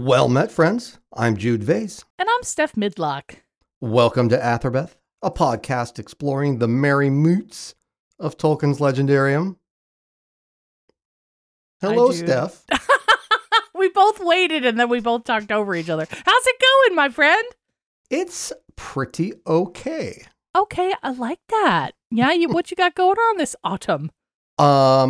Well met, friends. I'm Jude Vase. And I'm Steph Midlock. Welcome to Atherbeth, a podcast exploring the merry moots of Tolkien's Legendarium. Hello, Steph. We both waited and then we both talked over each other. How's it going, my friend? It's pretty okay. Okay, I like that. Yeah, what you got going on this autumn? A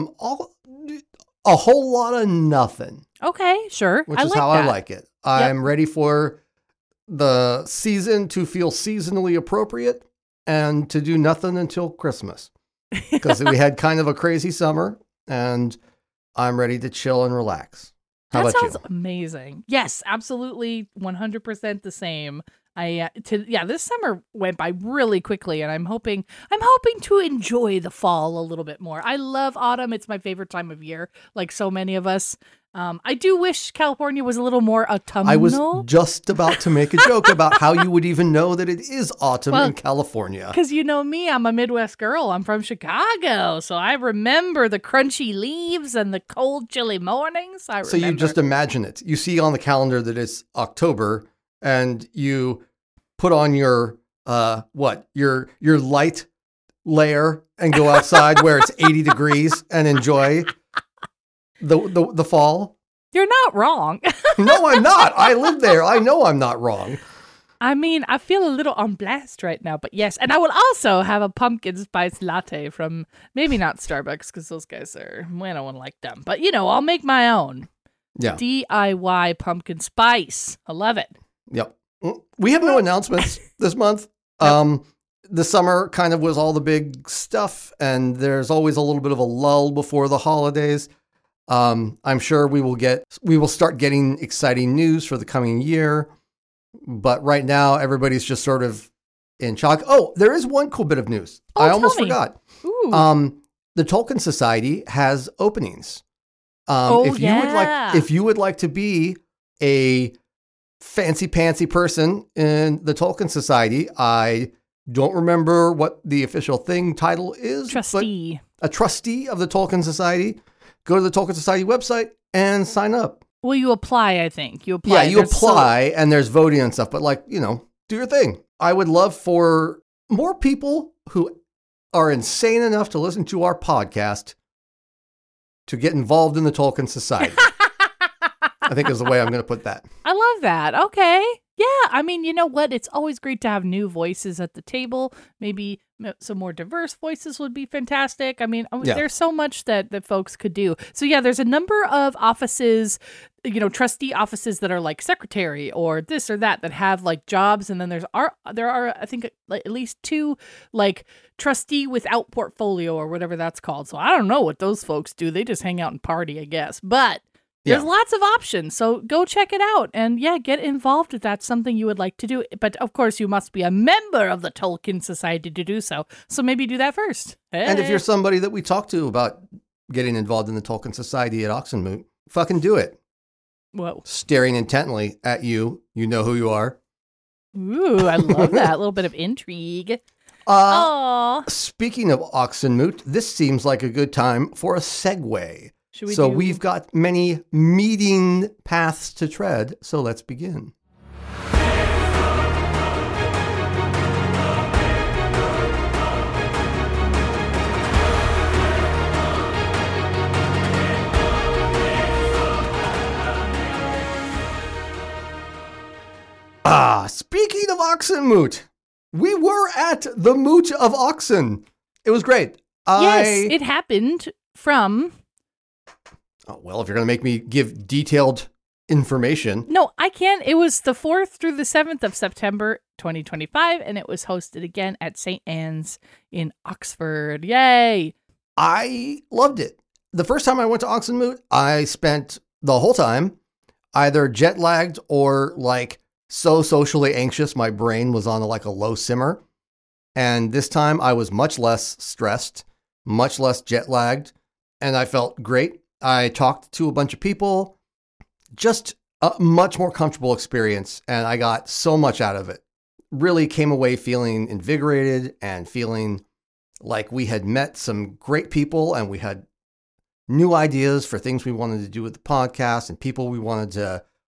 whole lot of nothing. Okay, sure. Which is how I like it. I'm ready for the season to feel seasonally appropriate and to do nothing until Christmas. Because we had kind of a crazy summer and I'm ready to chill and relax. How about you? That sounds amazing. Yes, absolutely 100% the same. This summer went by really quickly, and I'm hoping to enjoy the fall a little bit more. I love autumn. It's my favorite time of year, like so many of us. I do wish California was a little more autumnal. I was just about to make a joke about how you would even know that it is autumn in California. Because you know me, I'm a Midwest girl. I'm from Chicago, so I remember the crunchy leaves and the cold, chilly mornings. So you just imagine it. You see on the calendar that it's October, and you put on your your light layer and go outside where it's 80 degrees and enjoy the fall. You're not wrong. No, I'm not. I live there. I know I'm not wrong. I mean, I feel a little on blast right now, but yes. And I will also have a pumpkin spice latte from maybe not Starbucks because those guys I don't like them. But, I'll make my own. Yeah. DIY pumpkin spice. I love it. Yep. We have no announcements this month. The summer kind of was all the big stuff, and there's always a little bit of a lull before the holidays. I'm sure we will start getting exciting news for the coming year, but right now everybody's just sort of in shock. Oh, there is one cool bit of news. I almost forgot. Ooh. The Tolkien Society has openings. If you would like to be a fancy pantsy person in the Tolkien Society, I don't remember what the official title is. Trustee. But a trustee of the Tolkien Society. Go to the Tolkien Society website and sign up. Well, you apply, I think. You apply. Yeah, you apply and there's voting and stuff, but do your thing. I would love for more people who are insane enough to listen to our podcast to get involved in the Tolkien Society. I think is the way I'm going to put that. I love that. Okay. Yeah. I mean, you know what? It's always great to have new voices at the table. Maybe some more diverse voices would be fantastic. I mean, There's so much that folks could do. So yeah, there's a number of offices, trustee offices that are like secretary or this or that have like jobs. And then there are, I think, at least two like trustee without portfolio or whatever that's called. So I don't know what those folks do. They just hang out and party, I guess. But there's lots of options, so go check it out. And get involved if that's something you would like to do. But of course, you must be a member of the Tolkien Society to do so. So maybe do that first. Hey. And if you're somebody that we talk to about getting involved in the Tolkien Society at Oxenmoot, fucking do it. Whoa. Staring intently at you. You know who you are. Ooh, I love that. A little bit of intrigue. Speaking of Oxenmoot, this seems like a good time for a segue. We've got many meeting paths to tread, so let's begin. Speaking of Oxenmoot, we were at the Moot of Oxen. It was great. Yes, it happened from... Oh, well, if you're going to make me give detailed information. No, I can't. It was the 4th through the 7th of September, 2025, and it was hosted again at St. Anne's in Oxford. Yay! I loved it. The first time I went to Oxenmoot, I spent the whole time either jet lagged or so socially anxious, my brain was on a low simmer. And this time I was much less stressed, much less jet lagged, and I felt great. I talked to a bunch of people, just a much more comfortable experience, and I got so much out of it. Really came away feeling invigorated and feeling like we had met some great people and we had new ideas for things we wanted to do with the podcast and people we wanted to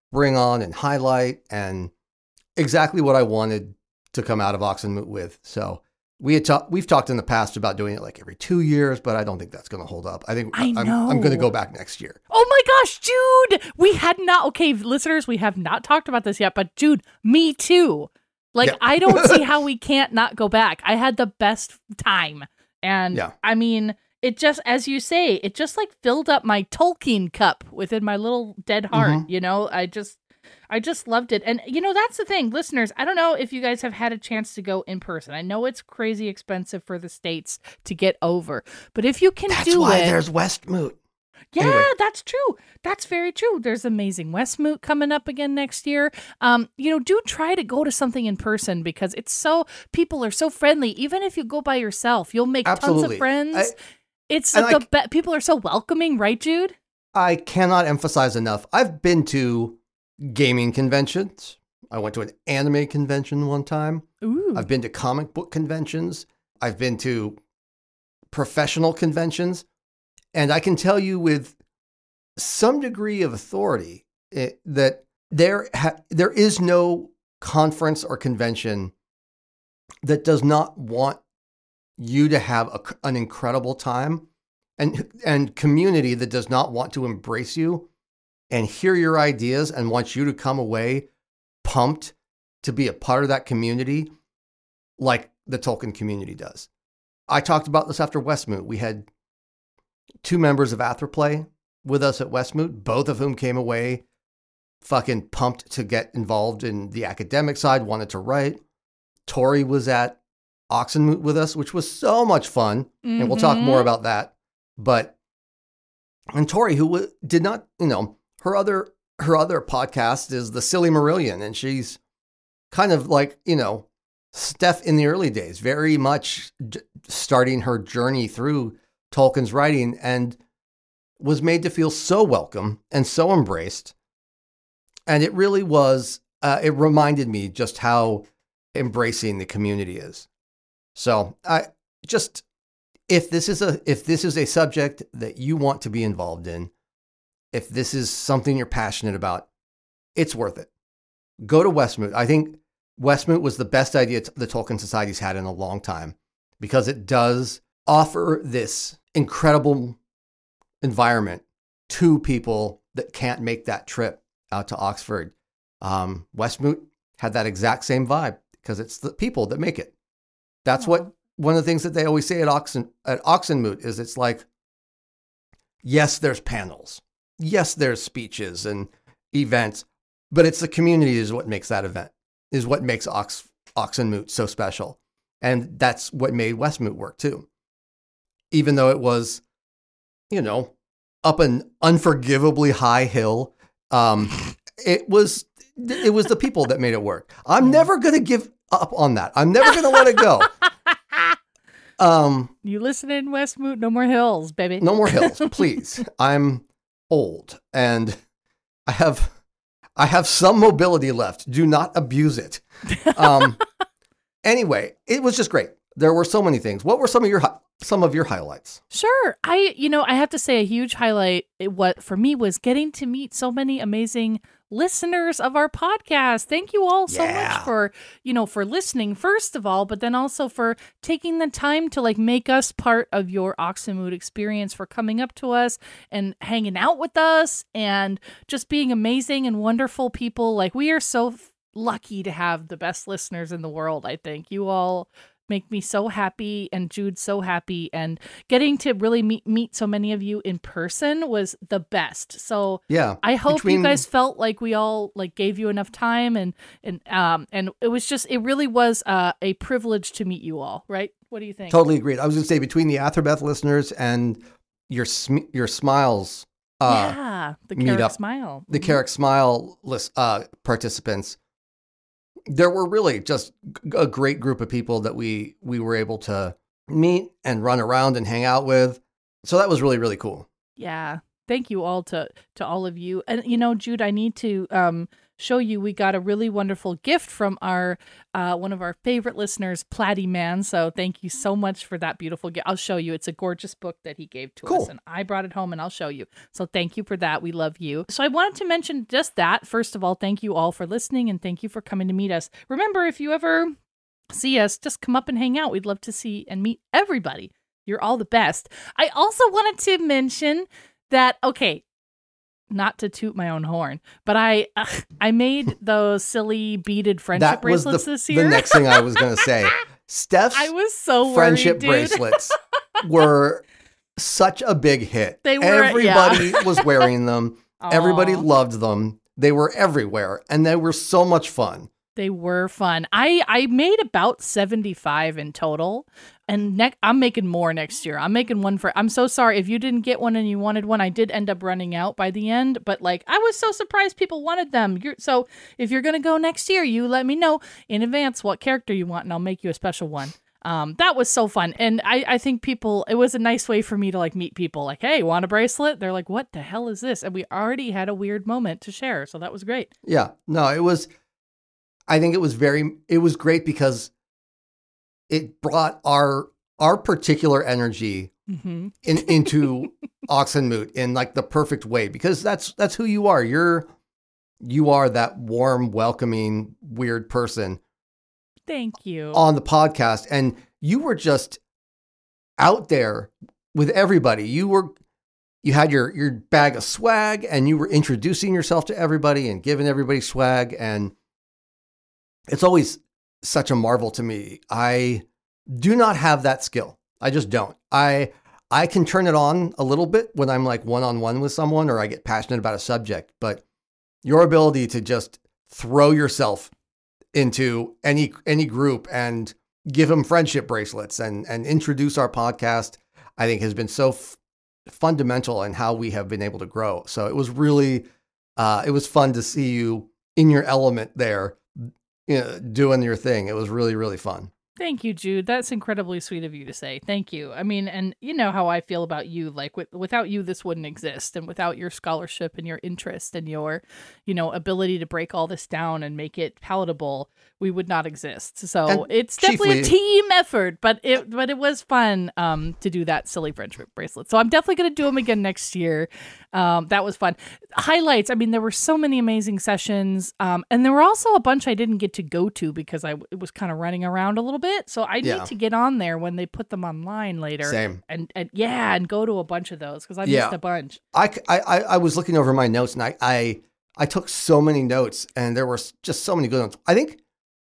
bring on and highlight, and exactly what I wanted to come out of Oxenmoot with. So we've talked in the past about doing it like every 2 years, but I don't think that's going to hold up. I think I'm going to go back next year. Oh my gosh, Jude, we had not, okay, listeners, we have not talked about this yet, but Jude, me too. Like, I don't see how we can't not go back. I had the best time. And I mean, it just, as you say, it just like filled up my Tolkien cup within my little dead heart. You know, I just loved it. And, you know, that's the thing, listeners, I don't know if you guys have had a chance to go in person. I know it's crazy expensive for the States to get over, but if you can That's why there's Westmoot. Yeah, anyway. That's true. That's very true. There's Amazing Westmoot coming up again next year. You know, do try to go to something in person because people are so friendly. Even if you go by yourself, you'll make tons of friends. People are so welcoming, right, Jude? I cannot emphasize enough. I've been to gaming conventions. I went to an anime convention one time. Ooh. I've been to comic book conventions. I've been to professional conventions. And I can tell you with some degree of authority that there is no conference or convention that does not want you to have an incredible time and community that does not want to embrace you and hear your ideas and want you to come away pumped to be a part of that community like the Tolkien community does. I talked about this after Westmoot. We had 2 members of Atherplay with us at Westmoot, both of whom came away fucking pumped to get involved in the academic side, wanted to write. Tori was at Oxenmoot with us, which was so much fun. And we'll talk more about that. And Tori, who did not, you know, her other podcast is The Silly Marillion. And she's kind of like, you know, Steph in the early days, very much starting her journey through Tolkien's writing, and was made to feel so welcome and so embraced. And it really was, it reminded me just how embracing the community is. So if this is a subject that you want to be involved in, if this is something you're passionate about, it's worth it. Go to Westmoot. I think Westmoot was the best idea the Tolkien Society's had in a long time because it does offer this incredible environment to people that can't make that trip out to Oxford. Westmoot had that exact same vibe because it's the people that make it. That's what one of the things that they always say at Oxenmoot is it's like, yes, there's panels. Yes, there's speeches and events, but it's the community is what makes that event, is what makes Oxenmoot so special. And that's what made Westmoot work too. Even though it was, you know, up an unforgivably high hill, it was the people that made it work. I'm never going to give up on that. I'm never going to let it go. You listen in Westmoot, no more hills, baby. No more hills, please. I'm old and I have some mobility left. Do not abuse it. Anyway, it was just great. There were so many things. What were some of your highlights? Sure. I have to say a huge highlight what for me was getting to meet so many amazing listeners of our podcast. Thank you all so much for listening first of all, but then also for taking the time to like make us part of your Oxenmoot experience, for coming up to us and hanging out with us and just being amazing and wonderful people. Like, we are so lucky to have the best listeners in the world. I think you all make me so happy, and Jude so happy, and getting to really meet so many of you in person was the best. So yeah, I hope you guys felt like we all like gave you enough time, and it really was a privilege to meet you all. Right? What do you think? Totally agreed. I was going to say, between the Atherbeth listeners and your Smiles, the Carrick Smile, the Carrick Smile list participants. There were really just a great group of people that we were able to meet and run around and hang out with. So that was really, really cool. Yeah. Thank you all to all of you. And, Jude, I need to show you. We got a really wonderful gift from our one of our favorite listeners, Platty Man. So thank you so much for that beautiful gift. I'll show you. It's a gorgeous book that he gave to us, and I brought it home, and I'll show you. So thank you for that. We love you. So I wanted to mention just that. First of all, thank you all for listening, and thank you for coming to meet us. Remember, if you ever see us, just come up and hang out. We'd love to see and meet everybody. You're all the best. I also wanted to mention that, okay, not to toot my own horn, but I made those silly beaded friendship bracelets this year. The next thing I was going to say. Steph's I was so friendship worried, bracelets were such a big hit. They were, Everybody was wearing them. Aww. Everybody loved them. They were everywhere, and they were so much fun. They were fun. I made about 75 in total, and I'm making more next year. I'm making one I'm so sorry if you didn't get one and you wanted one. I did end up running out by the end, but like I was so surprised people wanted them. So if you're gonna go next year, you let me know in advance what character you want, and I'll make you a special one. That was so fun, and I think it was a nice way for me to like meet people. Like, hey, want a bracelet? They're like, what the hell is this? And we already had a weird moment to share, so that was great. Yeah, no, it was. I think it was great because it brought our particular energy into Oxenmoot in like the perfect way, because that's who you are. You are that warm, welcoming, weird person. Thank you. On the podcast, and you were just out there with everybody. You had your bag of swag, and you were introducing yourself to everybody and giving everybody swag, and it's always such a marvel to me. I do not have that skill. I just don't. I can turn it on a little bit when I'm like one-on-one with someone or I get passionate about a subject, but your ability to just throw yourself into any group and give them friendship bracelets and introduce our podcast, I think has been so fundamental in how we have been able to grow. So it was really, it was fun to see you in your element there, doing your thing. It was really, really fun. Thank you, Jude. That's incredibly sweet of you to say. Thank you. I mean, and you know how I feel about you. Like without you, this wouldn't exist. And without your scholarship and your interest and your, ability to break all this down and make it palatable, we would not exist. So and it's definitely a team effort, but it was fun to do that silly friendship bracelet. So I'm definitely going to do them again next year. That was fun. Highlights. I mean, there were so many amazing sessions. And there were also a bunch I didn't get to go to because it was kind of running around a little bit. So I need to get on there when they put them online later. Same. And go to a bunch of those because I missed a bunch. I was looking over my notes and I took so many notes and there were just so many good ones. I think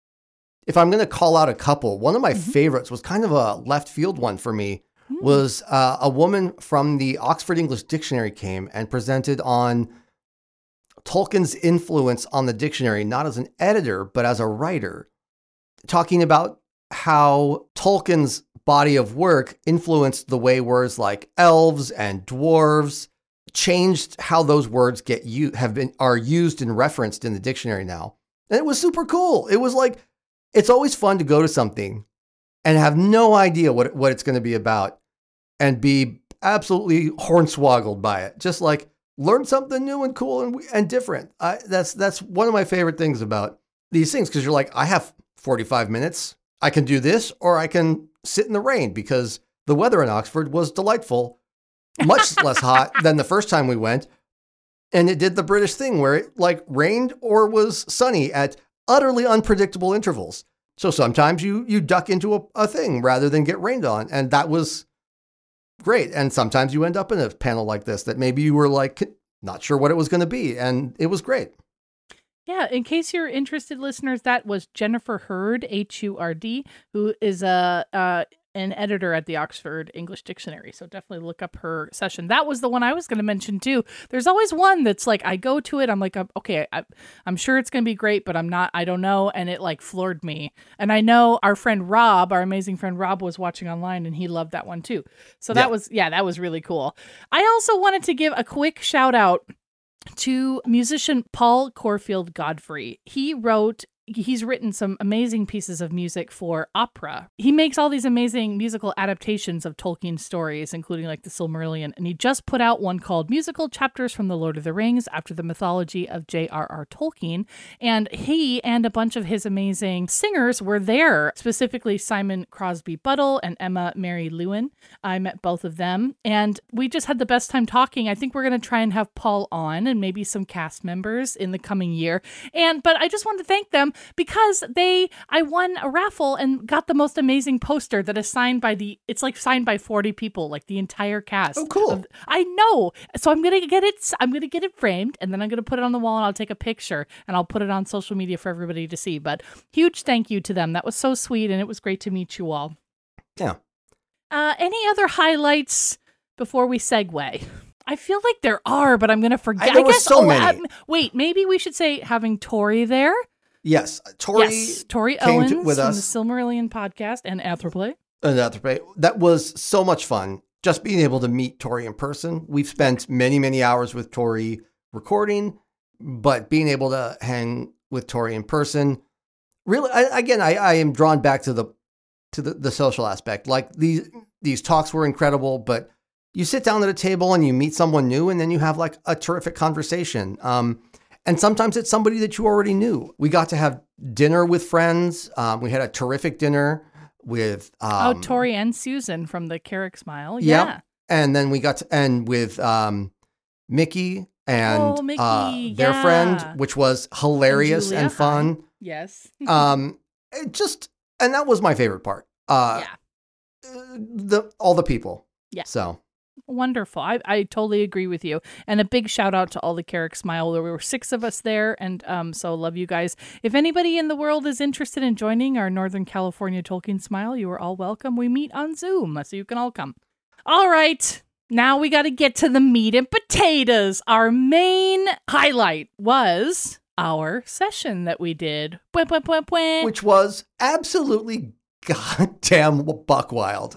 if I'm going to call out a couple, one of my favorites was kind of a left field one for me. Was a woman from the Oxford English Dictionary came and presented on Tolkien's influence on the dictionary, not as an editor, but as a writer, talking about how Tolkien's body of work influenced the way words like elves and dwarves changed how those words are used and referenced in the dictionary now. And it was super cool. It was like, it's always fun to go to something and have no idea what it's going to be about and be absolutely hornswoggled by it. Just like learn something new and cool and different. That's one of my favorite things about these things, because you're like, I have 45 minutes. I can do this, or I can sit in the rain, because the weather in Oxford was delightful, much less hot than the first time we went. And it did the British thing where it like rained or was sunny at utterly unpredictable intervals. So sometimes you duck into a thing rather than get rained on. And that was great. And sometimes you end up in a panel like this that maybe you were like, not sure what it was going to be. And it was great. Yeah, in case you're interested, listeners, that was Jennifer Hurd, Hurd, who is an editor at the Oxford English Dictionary. So definitely look up her session. That was the one I was going to mention too. There's always one that's like, I go to it, I'm like, okay, I'm sure it's going to be great, but I don't know. And it like floored me. And I know our friend Rob, our amazing friend Rob, was watching online and he loved that one too. So that was really cool. I also wanted to give a quick shout out to musician Paul Corfield Godfrey. He wrote he's written some amazing pieces of music for opera. He makes all these amazing musical adaptations of Tolkien stories, including like the Silmarillion. And he just put out one called Musical Chapters from the Lord of the Rings after the mythology of J.R.R. Tolkien. And he and a bunch of his amazing singers were there, specifically Simon Crosby Buttle and Emma Mary Lewin. I met both of them and we just had the best time talking. I think we're going to try and have Paul on and maybe some cast members in the coming year. But I just wanted to thank them because I won a raffle and got the most amazing poster that is signed by it's like signed by 40 people, like the entire cast. Oh, cool. I know. So I'm going to get it framed and then I'm going to put it on the wall and I'll take a picture and I'll put it on social media for everybody to see. But huge thank you to them. That was so sweet and it was great to meet you all. Yeah. Any other highlights before we segue? I feel like there are, but I'm going to forget. There were so many. Wait, maybe we should say having Tori there. Yes, Tori Owens with from us. The Silmarillion podcast and Atherplay. That was so much fun. Just being able to meet Tori in person. We've spent many, many hours with Tori recording, but being able to hang with Tori in person, really, I am drawn back to the social aspect. Like these talks were incredible, but you sit down at a table and you meet someone new and then you have like a terrific conversation. And sometimes it's somebody that you already knew. We got to have dinner with friends. We had a terrific dinner with Tori and Susan from the Carrick Smile. Yeah. And then we got to end with Mickey and their friend, which was hilarious and fun. Yes. And that was my favorite part. All the people. Yeah. So wonderful. I totally agree with you. And a big shout out to all the Carrick Smile. There were 6 of us there. And so love you guys. If anybody in the world is interested in joining our Northern California Tolkien Smile, you are all welcome. We meet on Zoom, so you can all come. All right. Now we got to get to the meat and potatoes. Our main highlight was our session that we did. Which was absolutely goddamn buck wild.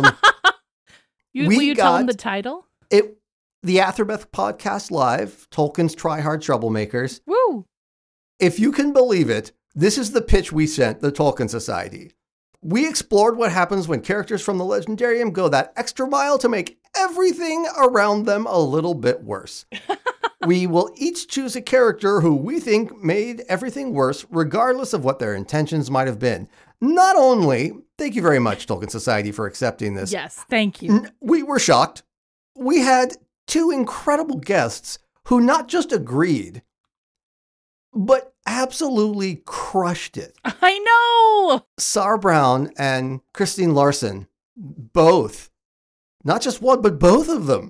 Will you tell them the title? The Atherbeth Podcast Live, Tolkien's Try Hard Troublemakers. Woo! If you can believe it, this is the pitch we sent the Tolkien Society. We explored what happens when characters from the Legendarium go that extra mile to make everything around them a little bit worse. We will each choose a character who we think made everything worse, regardless of what their intentions might have been. Not only, thank you very much, Tolkien Society, for accepting this. Yes, thank you. We were shocked. We had 2 incredible guests who not just agreed, but absolutely crushed it. I know! Sarah Brown and Christine Larson, both, not just one, but both of them,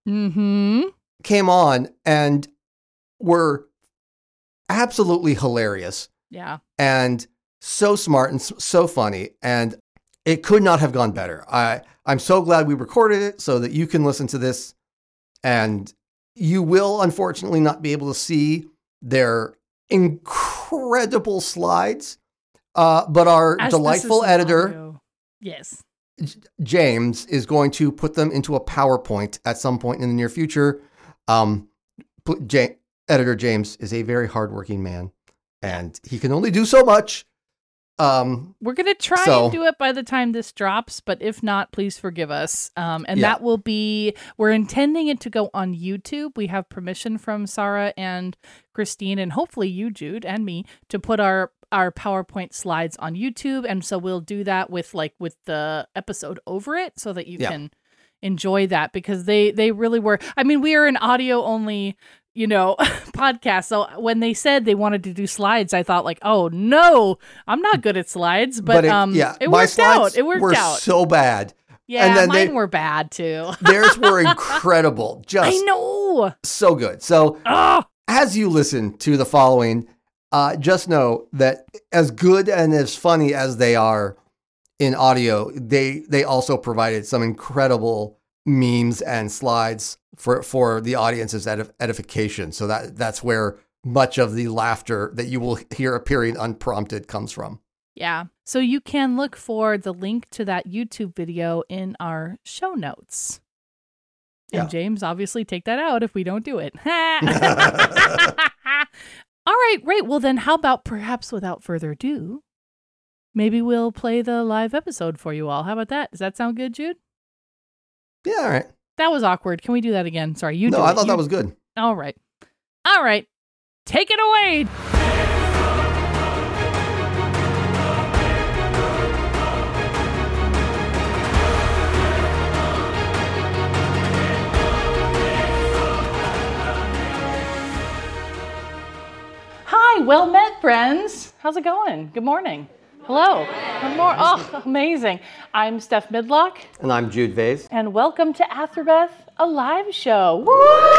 came on and were absolutely hilarious. Yeah. And so smart and so funny, and it could not have gone better. I'm so glad we recorded it so that you can listen to this, and you will unfortunately not be able to see their incredible slides, but our delightful editor, yes, James, is going to put them into a PowerPoint at some point in the near future. Editor James is a very hardworking man, and he can only do so much. We're going to try and do it by the time this drops, but if not, please forgive us. That will be, we're intending it to go on YouTube. We have permission from Sarah and Christine, and hopefully you, Jude, and me, to put our PowerPoint slides on YouTube. And so we'll do that with the episode over it so that you can enjoy that, because they really were, I mean, we are an audio only podcast. So when they said they wanted to do slides, I thought like, oh no, I'm not good at slides, but it worked out. It worked out. So bad. Yeah, and then mine were bad too. Theirs were incredible. Just I know. So good. So as you listen to the following, just know that as good and as funny as they are in audio, they also provided some incredible memes and slides for the audience's edification. So that's where much of the laughter that you will hear appearing unprompted comes from. Yeah. So you can look for the link to that YouTube video in our show notes. And James, obviously take that out if we don't do it. All right, great. Well, then how about perhaps without further ado, maybe we'll play the live episode for you all. How about that? Does that sound good, Jude? Yeah, all right. That was awkward. Can we do that again? Sorry, you. No, I thought that was good. All right. Take it away. Hi, well met, friends. How's it going? Good morning. Hello. Good morning. Oh, amazing. I'm Steph Midlock. And I'm Jude Vase. And welcome to Atherbeth, a live show. Woo!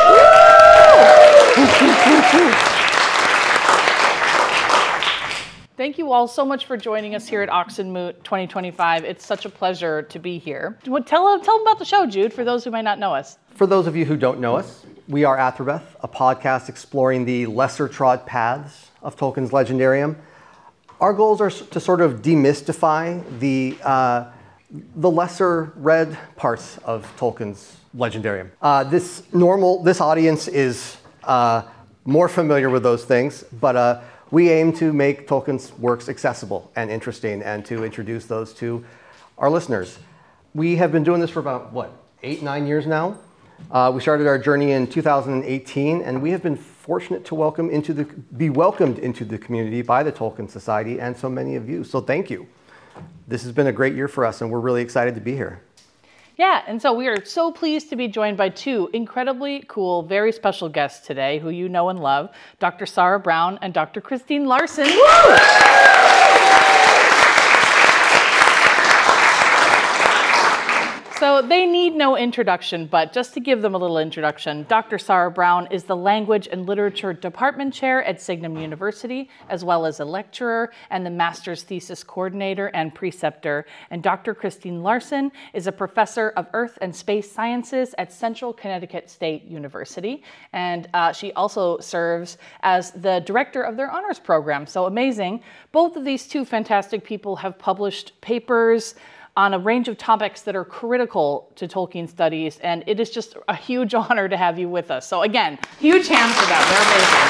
Thank you all so much for joining us here at Oxenmoot 2025. It's such a pleasure to be here. Tell them about the show, Jude, for those who might not know us. For those of you who don't know us, we are Atherbeth, a podcast exploring the lesser-trod paths of Tolkien's Legendarium. Our goals are to sort of demystify the lesser-read parts of Tolkien's Legendarium. This audience is more familiar with those things, but we aim to make Tolkien's works accessible and interesting and to introduce those to our listeners. We have been doing this for about, 8-9 years now? We started our journey in 2018, and we have been fortunate to be welcomed into the community by the Tolkien Society and so many of you. So thank you. This has been a great year for us, and we're really excited to be here. Yeah, and so we are so pleased to be joined by two incredibly cool, very special guests today who you know and love, Dr. Sarah Brown and Dr. Christine Larson. Woo! So they need no introduction, but just to give them a little introduction, Dr. Sarah Brown is the Language and Literature Department Chair at Signum University, as well as a lecturer and the Master's Thesis Coordinator and Preceptor. And Dr. Christine Larson is a Professor of Earth and Space Sciences at Central Connecticut State University. And she also serves as the Director of their Honors Program. So amazing. Both of these two fantastic people have published papers on a range of topics that are critical to Tolkien studies, and it is just a huge honor to have you with us. So again, huge hands for them. They're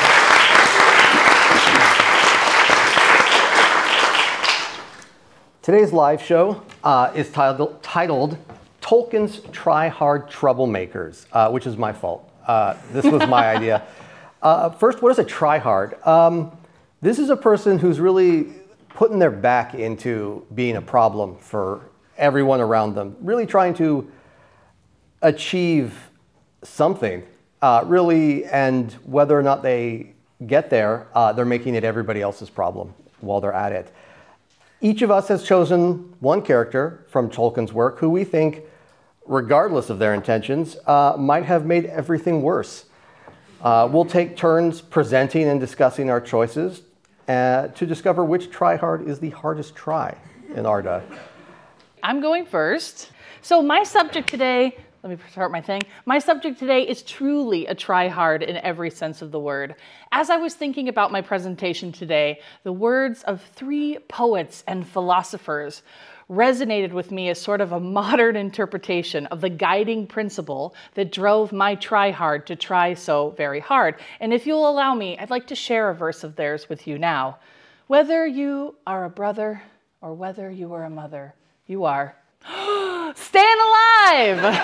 amazing. Today's live show is titled Tolkien's Try-Hard Troublemakers, which is my fault. This was my idea. First, what is a try-hard? This is a person who's really putting their back into being a problem for everyone around them, really trying to achieve something, really, and whether or not they get there, they're making it everybody else's problem while they're at it. Each of us has chosen one character from Tolkien's work who we think, regardless of their intentions, might have made everything worse. We'll take turns presenting and discussing our choices to discover which try-hard is the hardest try in Arda. I'm going first. So my subject today, let me start my thing. My subject today is truly a try-hard in every sense of the word. As I was thinking about my presentation today, the words of three poets and philosophers resonated with me as sort of a modern interpretation of the guiding principle that drove my try-hard to try so very hard. And if you'll allow me, I'd like to share a verse of theirs with you now. Whether you are a brother or whether you are a mother, you are staying alive.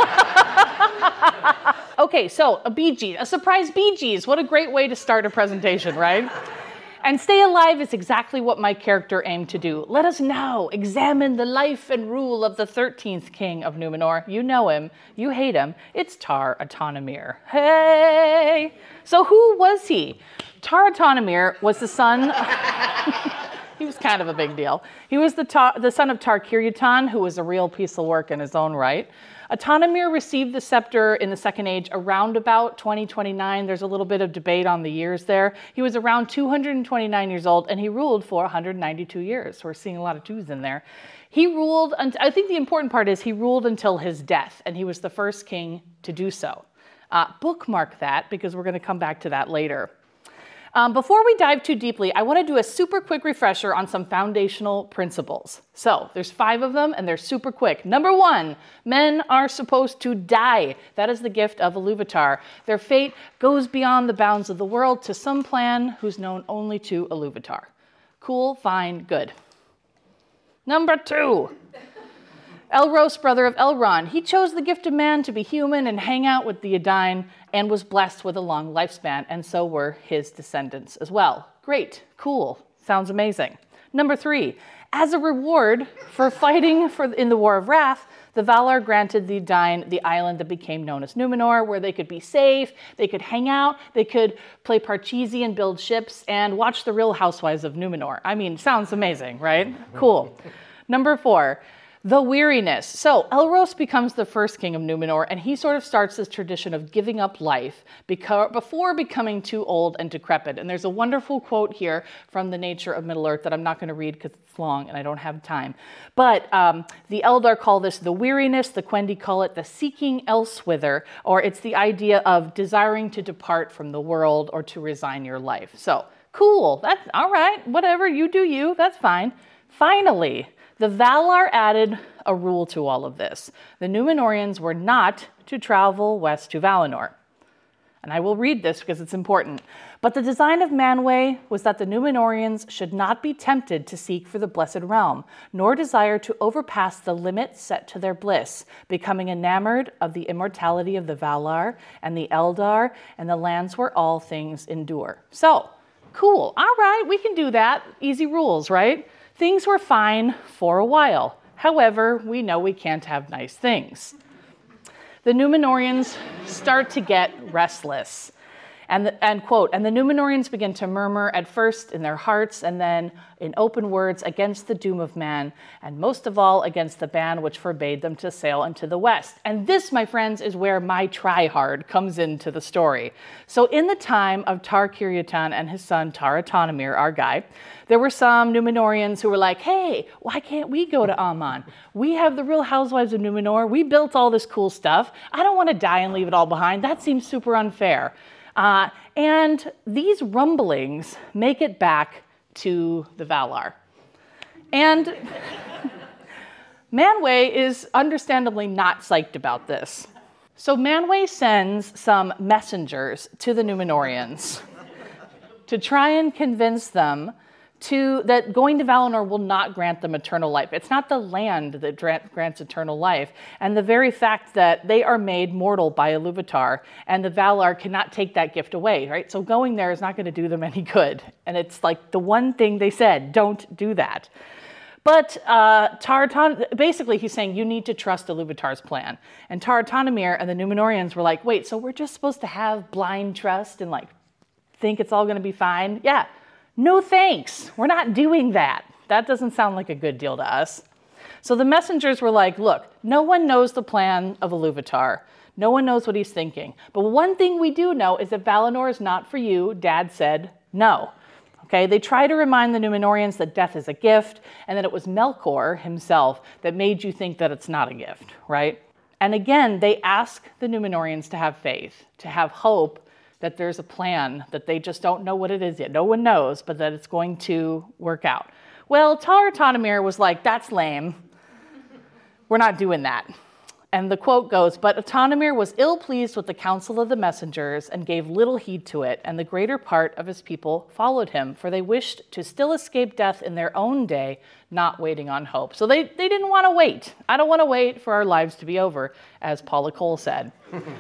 Okay, so a surprise Bee Gees. What a great way to start a presentation, right? And stay alive is exactly what my character aimed to do. Let us now examine the life and rule of the 13th king of Numenor. You know him, you hate him. It's Tar Atonamir. Hey! So who was he? Tar Atonamir was the son... He was kind of a big deal. He was the son of Tar Kiryutan, who was a real piece of work in his own right. Atonamir received the scepter in the Second Age around about 2029. There's a little bit of debate on the years there. He was around 229 years old, and he ruled for 192 years. So we're seeing a lot of twos in there. He ruled, I think the important part is he ruled until his death, and he was the first king to do so. Bookmark that, because we're going to come back to that later. Before we dive too deeply, I want to do a super quick refresher on some foundational principles. So there's 5 of them and they're super quick. Number 1, men are supposed to die. That is the gift of Iluvatar. Their fate goes beyond the bounds of the world to some plan who's known only to Iluvatar. Cool, fine, good. Number 2. Elros, brother of Elrond, he chose the gift of man to be human and hang out with the Edain and was blessed with a long lifespan, and so were his descendants as well. Great, cool, sounds amazing. Number 3, as a reward for fighting in the War of Wrath, the Valar granted the Edain the island that became known as Numenor, where they could be safe, they could hang out, they could play Parcheesi and build ships, and watch the Real Housewives of Numenor. I mean, sounds amazing, right? Cool. Number 4, the weariness. So Elros becomes the first king of Numenor, and he sort of starts this tradition of giving up life before becoming too old and decrepit. And there's a wonderful quote here from The Nature of Middle-earth that I'm not going to read because it's long and I don't have time. But the Eldar call this the weariness, the Quendi call it the seeking elsewhither, or it's the idea of desiring to depart from the world or to resign your life. So cool, that's all right, whatever, you do you, that's fine. Finally, the Valar added a rule to all of this. The Númenóreans were not to travel west to Valinor. And I will read this because it's important. But the design of Manwë was that the Númenóreans should not be tempted to seek for the Blessed Realm, nor desire to overpass the limit set to their bliss, becoming enamored of the immortality of the Valar and the Eldar and the lands where all things endure. So, cool. All right, we can do that. Easy rules, right? Things were fine for a while. However, we know we can't have nice things. The Númenóreans start to get restless. And quote, and the Númenóreans begin to murmur at first in their hearts and then in open words against the doom of man, and most of all against the ban which forbade them to sail into the west. And this, my friends, is where my try-hard comes into the story. So in the time of Tar-Kiryutan and his son Tar-Atonamir, our guy, there were some Númenóreans who were like, hey, why can't we go to Aman? We have the Real Housewives of Numenor. We built all this cool stuff. I don't want to die and leave it all behind. That seems super unfair. And these rumblings make it back to the Valar. And Manwë is understandably not psyched about this. So Manwë sends some messengers to the Númenóreans to try and convince them that going to Valinor will not grant them eternal life. It's not the land that grants eternal life. And the very fact that they are made mortal by Iluvatar and the Valar cannot take that gift away, right? So going there is not going to do them any good. And it's like the one thing they said, don't do that. But basically he's saying you need to trust Iluvatar's plan. And Tar-Atonamir and the Númenóreans were like, wait, so we're just supposed to have blind trust and like think it's all going to be fine? Yeah. No thanks, we're not doing that. That doesn't sound like a good deal to us. So the messengers were like, look, no one knows the plan of Iluvatar. No one knows what he's thinking. But one thing we do know is that Valinor is not for you. Dad said no. Okay, they try to remind the Númenóreans that death is a gift and that it was Melkor himself that made you think that it's not a gift, right? And again, they ask the Númenóreans to have faith, to have hope that there's a plan, that they just don't know what it is yet. No one knows, but that it's going to work out. Well, Tar-Atonamir was like, that's lame. We're not doing that. And the quote goes, but Atonamir was ill-pleased with the counsel of the messengers and gave little heed to it, and the greater part of his people followed him, for they wished to still escape death in their own day, not waiting on hope. So they didn't want to wait. I don't want to wait for our lives to be over, as Paula Cole said.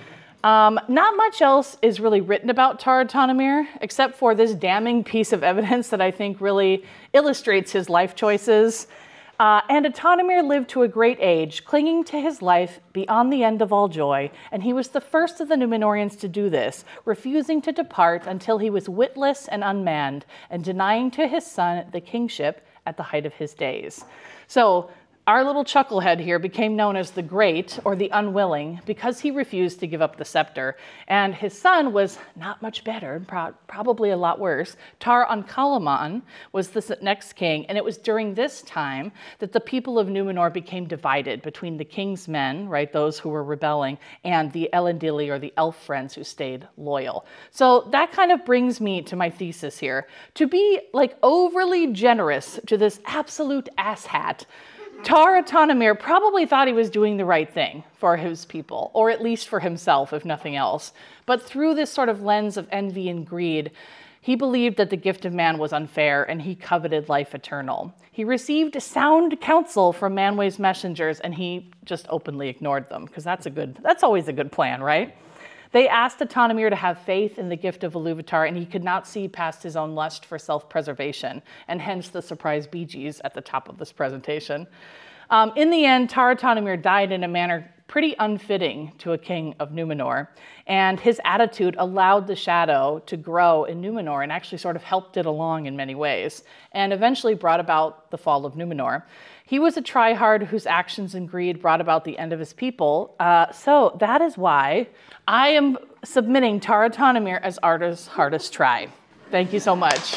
Not much else is really written about Tar-Atonamir, except for this damning piece of evidence that I think really illustrates his life choices. And Atonamir lived to a great age, clinging to his life beyond the end of all joy, and he was the first of the Númenóreans to do this, refusing to depart until he was witless and unmanned, and denying to his son the kingship at the height of his days. So Our little chucklehead here became known as the Great, or the Unwilling, because he refused to give up the scepter. And his son was not much better, probably a lot worse. Tar-Ankalaman was the next king, and it was during this time that the people of Numenor became divided between the king's men, right, those who were rebelling, and the Elendili, or the elf friends who stayed loyal. So that kind of brings me to my thesis here. To be like overly generous to this absolute asshat, Tar-Atonamir probably thought he was doing the right thing for his people, or at least for himself, if nothing else. But through this sort of lens of envy and greed, he believed that the gift of man was unfair, and he coveted life eternal. He received sound counsel from Manwë's messengers, and he just openly ignored them, because that's always a good plan, right? They asked Atonamir to have faith in the gift of Iluvatar, and he could not see past his own lust for self-preservation, and hence the surprise Bee Gees at the top of this presentation. In the end, Tar-Atonamir died in a manner pretty unfitting to a king of Numenor, and his attitude allowed the shadow to grow in Numenor and actually sort of helped it along in many ways, and eventually brought about the fall of Numenor. He was a tryhard whose actions and greed brought about the end of his people, so that is why I am submitting Tar-Atonamir as Arda's hardest try. Thank you so much.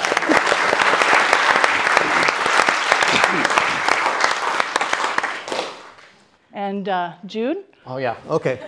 And Jude? Oh, yeah. Okay.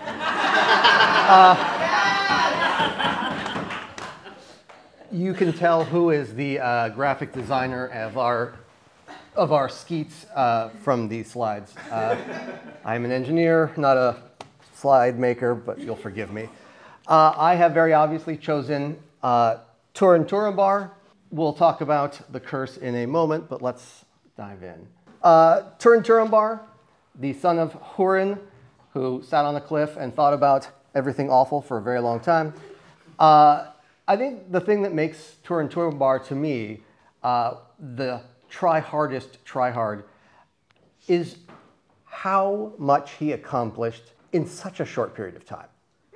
You can tell who is the graphic designer of our skeets from these slides. I'm an engineer, not a slide maker, but you'll forgive me. I have very obviously chosen Turin Turambar. We'll talk about the curse in a moment, but let's dive in. Turin Turambar, the son of Hurin, who sat on a cliff and thought about everything awful for a very long time. I think the thing that makes Turin Turambar to me the try-hardest try-hard is how much he accomplished in such a short period of time.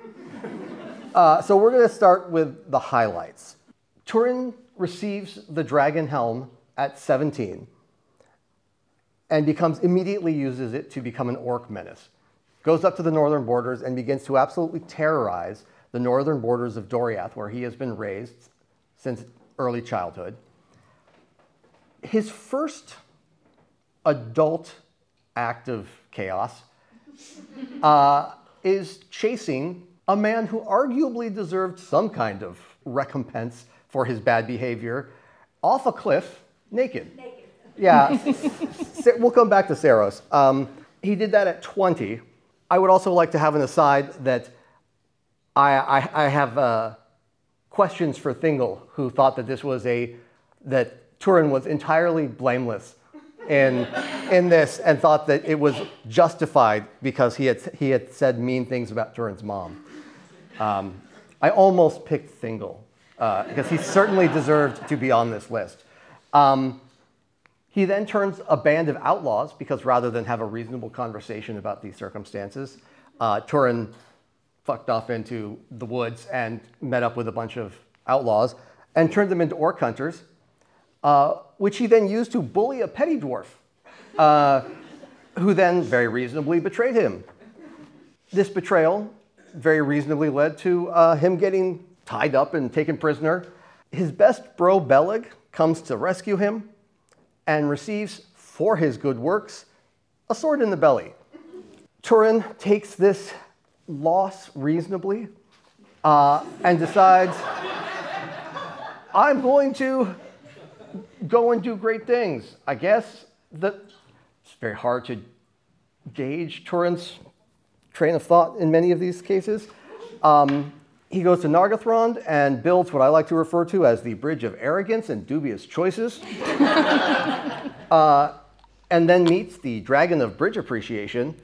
So we're going to start with the highlights. Turin receives the dragon helm at 17 and immediately uses it to become an orc menace. Goes up to the northern borders and begins to absolutely terrorize the northern borders of Doriath, where he has been raised since early childhood. His first adult act of chaos is chasing a man who arguably deserved some kind of recompense for his bad behavior off a cliff, naked. Yeah, we'll come back to Saros. He did that at 20. I would also like to have an aside that I have questions for Thingol, who thought that that Turin was entirely blameless in this, and thought that it was justified because he had said mean things about Turin's mom. I almost picked Thingol because he certainly deserved to be on this list. He then turns a band of outlaws because rather than have a reasonable conversation about these circumstances, Turin fucked off into the woods and met up with a bunch of outlaws and turned them into orc hunters, which he then used to bully a petty dwarf, who then very reasonably betrayed him. This betrayal very reasonably led to him getting tied up and taken prisoner. His best bro, Beleg, comes to rescue him and receives, for his good works, a sword in the belly. Turin takes this loss reasonably and decides, I'm going to go and do great things. I guess that it's very hard to gauge Turin's train of thought in many of these cases. He goes to Nargothrond and builds what I like to refer to as the Bridge of Arrogance and Dubious Choices. And then meets the Dragon of Bridge Appreciation.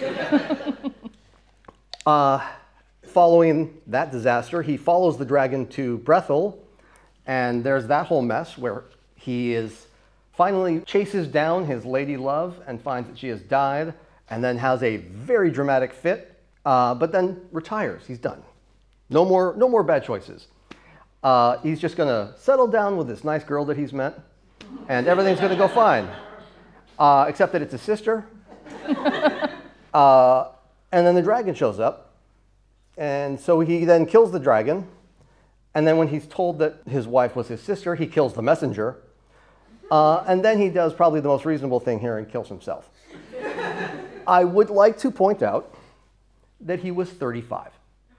Following that disaster, he follows the dragon to Brethil, and there's that whole mess where he finally chases down his lady love and finds that she has died, and then has a very dramatic fit, but then retires. He's done. No more bad choices. He's just going to settle down with this nice girl that he's met, and everything's going to go fine. except that it's his sister. And then the dragon shows up. And so he then kills the dragon. And then when he's told that his wife was his sister, he kills the messenger. And then he does probably the most reasonable thing here and kills himself. I would like to point out that he was 35.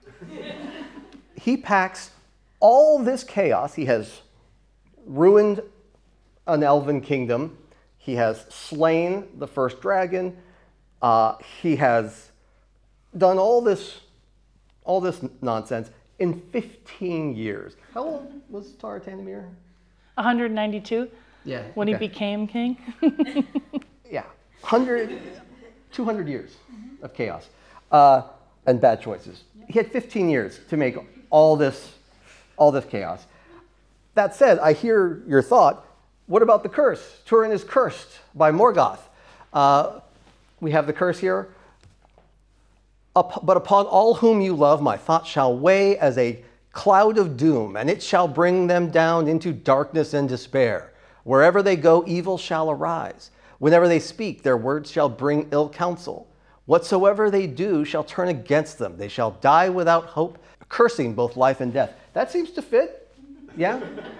He packs all this chaos. He has ruined an elven kingdom. He has slain the first dragon. He has done all this nonsense in 15 years. How old was Tar Tanemir? 192. Yeah. When he became king. Yeah. 200 years of chaos and bad choices. He had 15 years to make all this chaos. That said, I hear your thought. What about the curse? Turin is cursed by Morgoth. We have the curse here. But upon all whom you love, my thought shall weigh as a cloud of doom, and it shall bring them down into darkness and despair. Wherever they go, evil shall arise. Whenever they speak, their words shall bring ill counsel. Whatsoever they do shall turn against them. They shall die without hope, cursing both life and death. That seems to fit, yeah?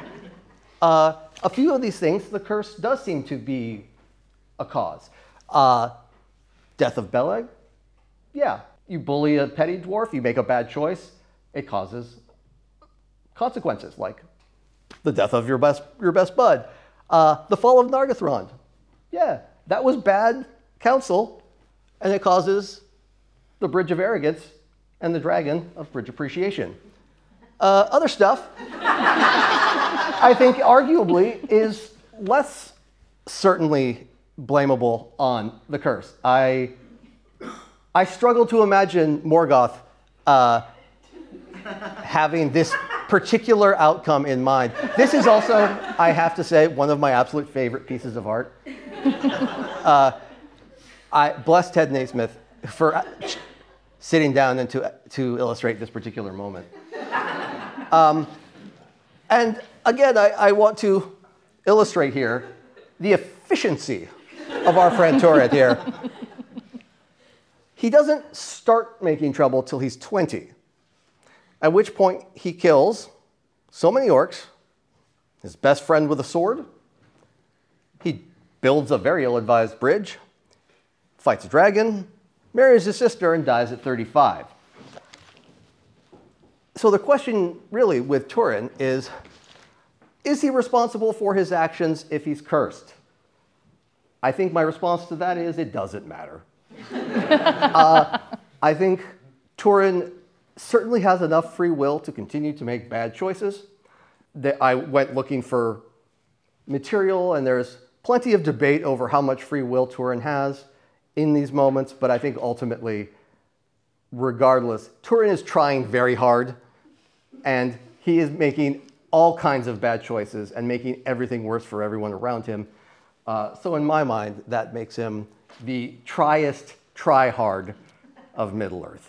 A few of these things, the curse does seem to be a cause. Death of Beleg, yeah. You bully a petty dwarf, you make a bad choice, it causes consequences, like the death of your best bud. The fall of Nargothrond, yeah, that was bad counsel, and it causes the Bridge of Arrogance and the Dragon of Bridge Appreciation. Other stuff, I think arguably is less certainly blamable on the curse. I struggle to imagine Morgoth having this particular outcome in mind. This is also, I have to say, one of my absolute favorite pieces of art. I bless Ted Naismith for sitting down and to illustrate this particular moment. And again, I want to illustrate here the efficiency of our friend Turin here. He doesn't start making trouble till he's 20, at which point he kills so many orcs, his best friend with a sword, he builds a very ill-advised bridge, fights a dragon, marries his sister, and dies at 35. So the question really with Turin is he responsible for his actions if he's cursed? I think my response to that is it doesn't matter. I think Turin certainly has enough free will to continue to make bad choices. I went looking for material, and there's plenty of debate over how much free will Turin has in these moments, but I think ultimately, regardless, Turin is trying very hard, and he is making all kinds of bad choices and making everything worse for everyone around him. So in my mind, that makes him the triest try-hard of Middle-earth.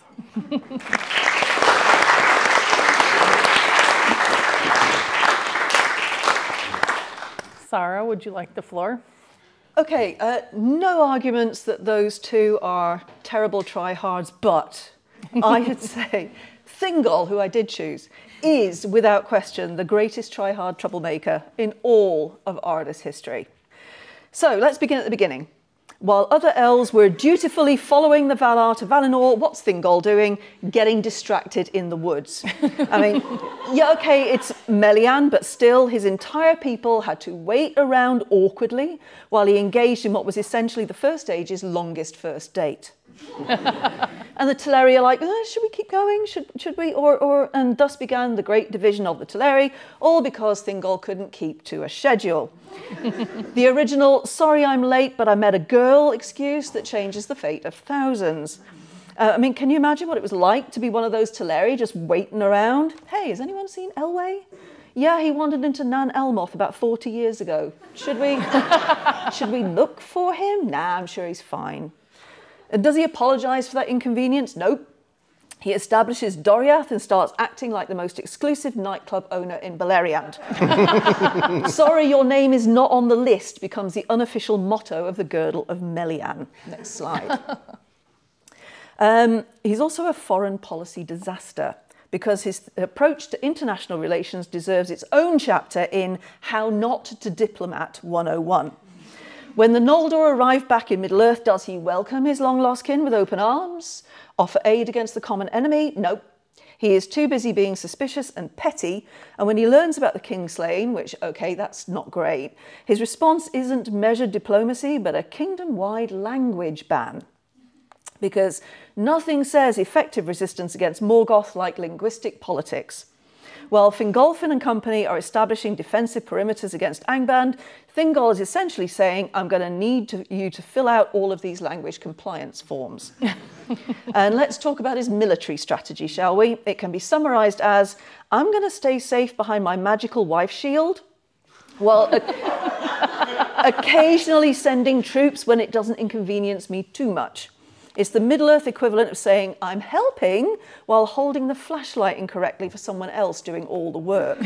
Sarah, would you like the floor? Okay, no arguments that those two are terrible try-hards, but I would say Thingol, who I did choose, is without question the greatest try-hard troublemaker in all of Arda's history. So let's begin at the beginning. While other elves were dutifully following the Valar to Valinor, what's Thingol doing? Getting distracted in the woods. I mean, yeah, okay, it's Melian, but still his entire people had to wait around awkwardly while he engaged in what was essentially the First Age's longest first date. And the Teleri are like, should we keep going? Should we? And thus began the great division of the Teleri, all because Thingol couldn't keep to a schedule. The original, sorry I'm late, but I met a girl excuse that changes the fate of thousands. I mean, can you imagine what it was like to be one of those Teleri just waiting around? Hey, has anyone seen Elwë? Yeah, he wandered into Nan Elmoth about 40 years ago. Should we look for him? Nah, I'm sure he's fine. And does he apologise for that inconvenience? Nope. He establishes Doriath and starts acting like the most exclusive nightclub owner in Beleriand. Sorry, your name is not on the list becomes the unofficial motto of the girdle of Melian. Next slide. He's also a foreign policy disaster because his approach to international relations deserves its own chapter in How Not to Diplomat 101. When the Noldor arrive back in Middle-earth, does he welcome his long-lost kin with open arms? Offer aid against the common enemy? Nope. He is too busy being suspicious and petty, and when he learns about the Kingslaying, which, okay, that's not great, his response isn't measured diplomacy, but a kingdom-wide language ban. Because nothing says effective resistance against Morgoth like linguistic politics. While Fingolfin and company are establishing defensive perimeters against Angband, Thingol is essentially saying, I'm going to need you to fill out all of these language compliance forms. And let's talk about his military strategy, shall we? It can be summarised as, I'm going to stay safe behind my magical wife shield, while occasionally sending troops when it doesn't inconvenience me too much. It's the Middle-earth equivalent of saying, I'm helping, while holding the flashlight incorrectly for someone else doing all the work.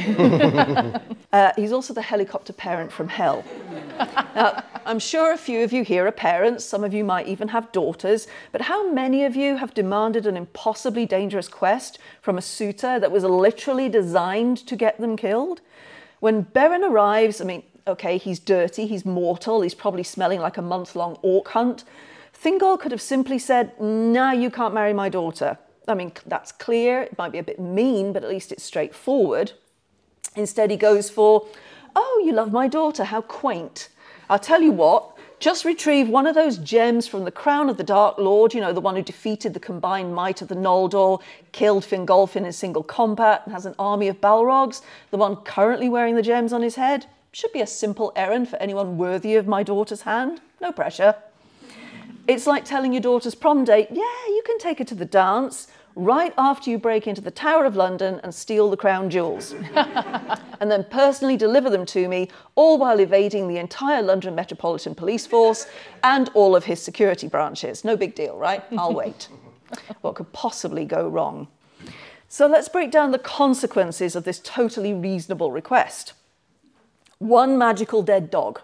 He's also the helicopter parent from hell. Now, I'm sure a few of you here are parents, some of you might even have daughters, but how many of you have demanded an impossibly dangerous quest from a suitor that was literally designed to get them killed? When Beren arrives, I mean, okay, he's dirty, he's mortal, he's probably smelling like a month-long orc hunt. Thingol could have simply said, no, you can't marry my daughter. I mean, that's clear. It might be a bit mean, but at least it's straightforward. Instead, he goes for, oh, you love my daughter, how quaint. I'll tell you what, just retrieve one of those gems from the crown of the Dark Lord, you know, the one who defeated the combined might of the Noldor, killed Fingolfin in single combat, and has an army of Balrogs, the one currently wearing the gems on his head. Should be a simple errand for anyone worthy of my daughter's hand. No pressure. It's like telling your daughter's prom date, yeah, you can take her to the dance right after you break into the Tower of London and steal the crown jewels. And then personally deliver them to me, all while evading the entire London Metropolitan Police Force and all of his security branches. No big deal, right? I'll wait. What could possibly go wrong? So let's break down the consequences of this totally reasonable request. One magical dead dog.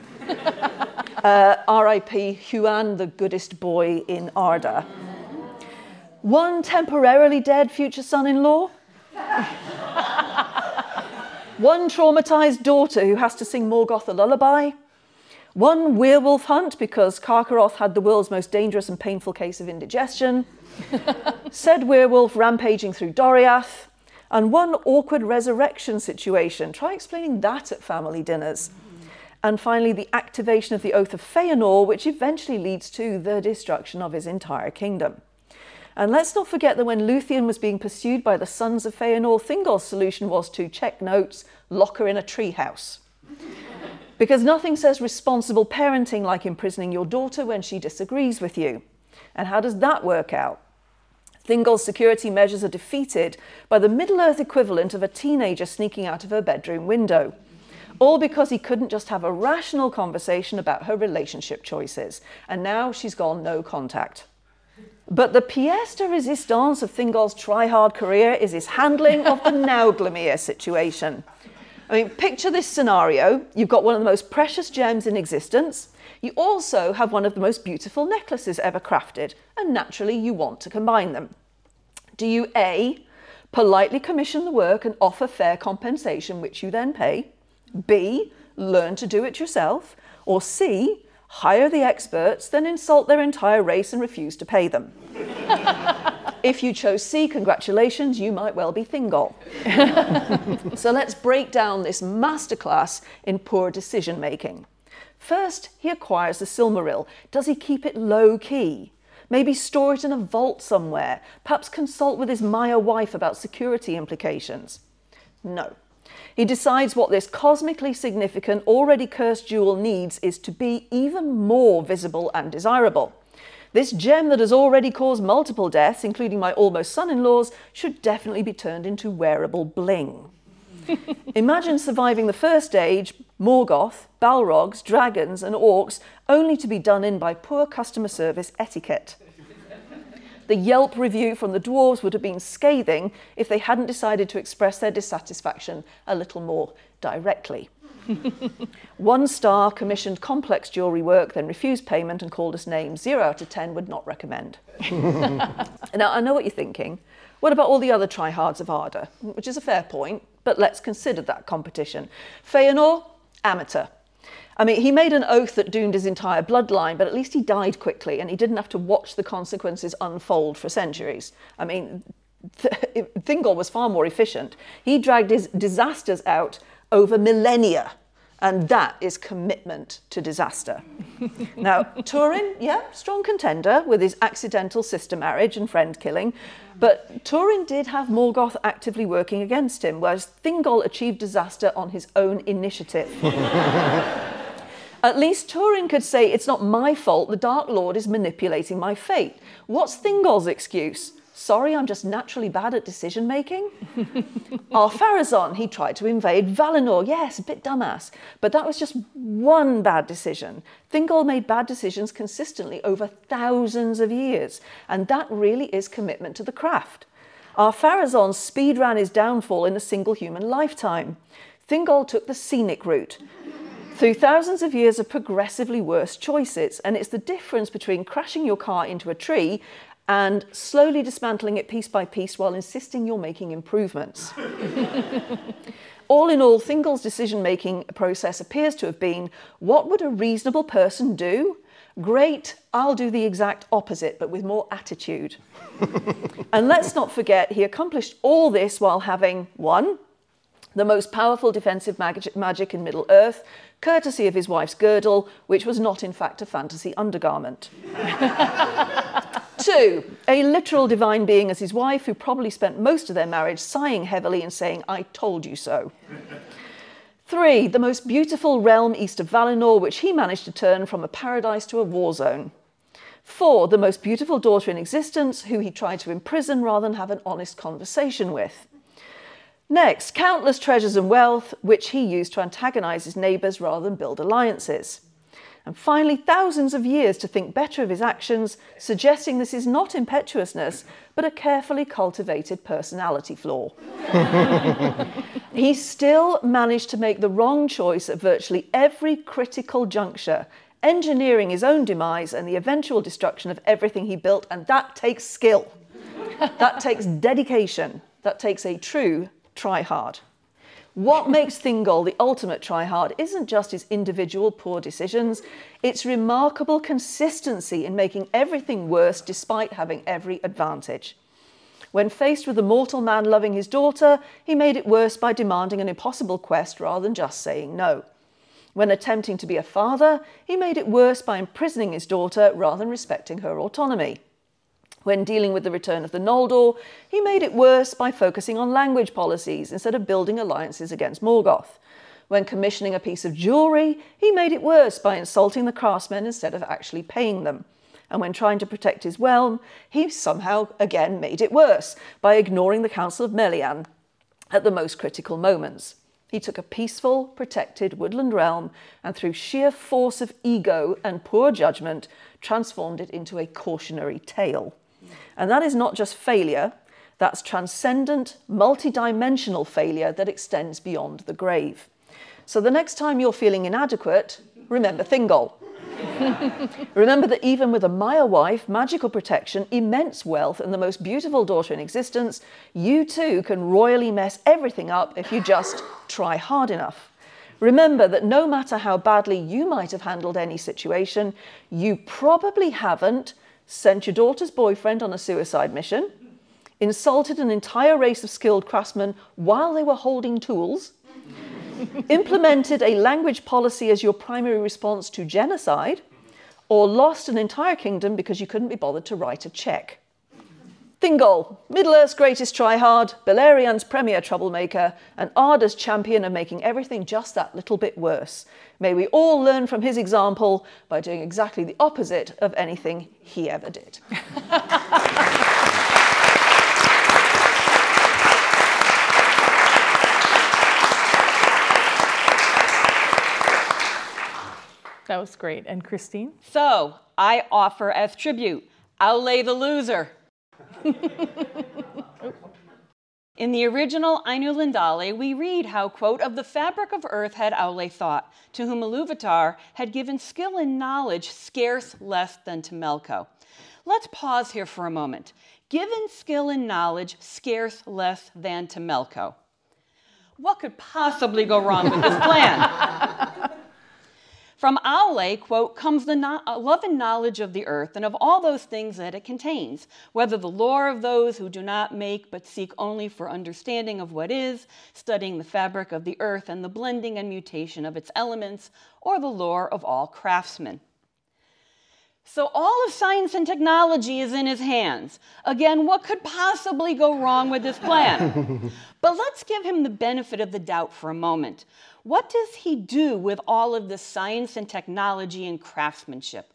R.I.P. Huan, the goodest boy in Arda. One temporarily dead future son-in-law. One traumatised daughter who has to sing Morgoth a lullaby. One werewolf hunt because Karkaroth had the world's most dangerous and painful case of indigestion. Said werewolf rampaging through Doriath. And one awkward resurrection situation. Try explaining that at family dinners. And finally, the activation of the Oath of Feanor, which eventually leads to the destruction of his entire kingdom. And let's not forget that when Luthien was being pursued by the sons of Feanor, Thingol's solution was to check notes, lock her in a treehouse. Because nothing says responsible parenting like imprisoning your daughter when she disagrees with you. And how does that work out? Thingol's security measures are defeated by the Middle-earth equivalent of a teenager sneaking out of her bedroom window. All because he couldn't just have a rational conversation about her relationship choices. And now she's gone no contact. But the pièce de résistance of Thingol's try-hard career is his handling of the Nauglamir situation. I mean, picture this scenario. You've got one of the most precious gems in existence. You also have one of the most beautiful necklaces ever crafted. And naturally, you want to combine them. Do you A, politely commission the work and offer fair compensation, which you then pay? B, learn to do it yourself, or C, hire the experts, then insult their entire race and refuse to pay them. If you chose C, congratulations, you might well be Thingol. So let's break down this masterclass in poor decision-making. First, he acquires the Silmaril. Does he keep it low-key? Maybe store it in a vault somewhere, perhaps consult with his Maya wife about security implications. No. He decides what this cosmically significant, already cursed jewel needs is to be even more visible and desirable. This gem that has already caused multiple deaths, including my almost son-in-laws, should definitely be turned into wearable bling. Imagine surviving the First Age, Morgoth, Balrogs, dragons and orcs, only to be done in by poor customer service etiquette. The Yelp review from the dwarves would have been scathing if they hadn't decided to express their dissatisfaction a little more directly. 1 star, commissioned complex jewellery work, then refused payment and called us names. 0 out of 10 would not recommend. Now, I know what you're thinking. What about all the other tryhards of Arda? Which is a fair point, but let's consider that competition. Feanor, amateur. I mean, he made an oath that doomed his entire bloodline, but at least he died quickly and he didn't have to watch the consequences unfold for centuries. I mean, Thingol was far more efficient. He dragged his disasters out over millennia, and that is commitment to disaster. Now, Turin, yeah, strong contender with his accidental sister marriage and friend killing, but Turin did have Morgoth actively working against him, whereas Thingol achieved disaster on his own initiative. At least Turin could say, it's not my fault, the Dark Lord is manipulating my fate. What's Thingol's excuse? Sorry, I'm just naturally bad at decision-making? Ar-Pharazôn, he tried to invade Valinor. Yes, a bit dumbass. But that was just one bad decision. Thingol made bad decisions consistently over thousands of years. And that really is commitment to the craft. Ar-Pharazôn speedran his downfall in a single human lifetime. Thingol took the scenic route, through thousands of years of progressively worse choices. And it's the difference between crashing your car into a tree and slowly dismantling it piece by piece while insisting you're making improvements. All in all, Thingol's decision-making process appears to have been, what would a reasonable person do? Great, I'll do the exact opposite, but with more attitude. And let's not forget, he accomplished all this while having, 1, the most powerful defensive magic in Middle-earth, courtesy of his wife's girdle, which was not in fact a fantasy undergarment. 2, a literal divine being as his wife, who probably spent most of their marriage sighing heavily and saying, I told you so. 3, the most beautiful realm east of Valinor, which he managed to turn from a paradise to a war zone. 4, the most beautiful daughter in existence, who he tried to imprison rather than have an honest conversation with. Next, countless treasures and wealth, which he used to antagonize his neighbors rather than build alliances. And finally, thousands of years to think better of his actions, suggesting this is not impetuousness, but a carefully cultivated personality flaw. He still managed to make the wrong choice at virtually every critical juncture, engineering his own demise and the eventual destruction of everything he built, and that takes skill. That takes dedication. That takes a true try-hard. What makes Thingol the ultimate try-hard isn't just his individual poor decisions, it's remarkable consistency in making everything worse despite having every advantage. When faced with a mortal man loving his daughter, he made it worse by demanding an impossible quest rather than just saying no. When attempting to be a father, he made it worse by imprisoning his daughter rather than respecting her autonomy. When dealing with the return of the Noldor, he made it worse by focusing on language policies instead of building alliances against Morgoth. When commissioning a piece of jewellery, he made it worse by insulting the craftsmen instead of actually paying them. And when trying to protect his realm, he somehow again made it worse by ignoring the Council of Melian at the most critical moments. He took a peaceful, protected woodland realm and through sheer force of ego and poor judgment, transformed it into a cautionary tale. And that is not just failure, that's transcendent, multi-dimensional failure that extends beyond the grave. So the next time you're feeling inadequate, remember Thingol. Remember that even with a Maya wife, magical protection, immense wealth, and the most beautiful daughter in existence, you too can royally mess everything up if you just try hard enough. Remember that no matter how badly you might have handled any situation, you probably haven't sent your daughter's boyfriend on a suicide mission, insulted an entire race of skilled craftsmen while they were holding tools, implemented a language policy as your primary response to genocide, or lost an entire kingdom because you couldn't be bothered to write a check. Thingol, Middle-earth's greatest tryhard, Beleriand's premier troublemaker, and Arda's champion of making everything just that little bit worse. May we all learn from his example by doing exactly the opposite of anything he ever did. That was great. And Christine? So, I offer as tribute, Aule the loser. In the original Ainu Lindale, we read how, quote, of the fabric of earth had Aule thought, to whom Iluvatar had given skill and knowledge scarce less than to Melko. Let's pause here for a moment. Given skill and knowledge scarce less than to Melko. What could possibly go wrong with this plan? From Aule, quote, comes the love and knowledge of the earth and of all those things that it contains, whether the lore of those who do not make but seek only for understanding of what is, studying the fabric of the earth and the blending and mutation of its elements, or the lore of all craftsmen. So all of science and technology is in his hands. Again, what could possibly go wrong with this plan? But let's give him the benefit of the doubt for a moment. What does he do with all of this science and technology and craftsmanship?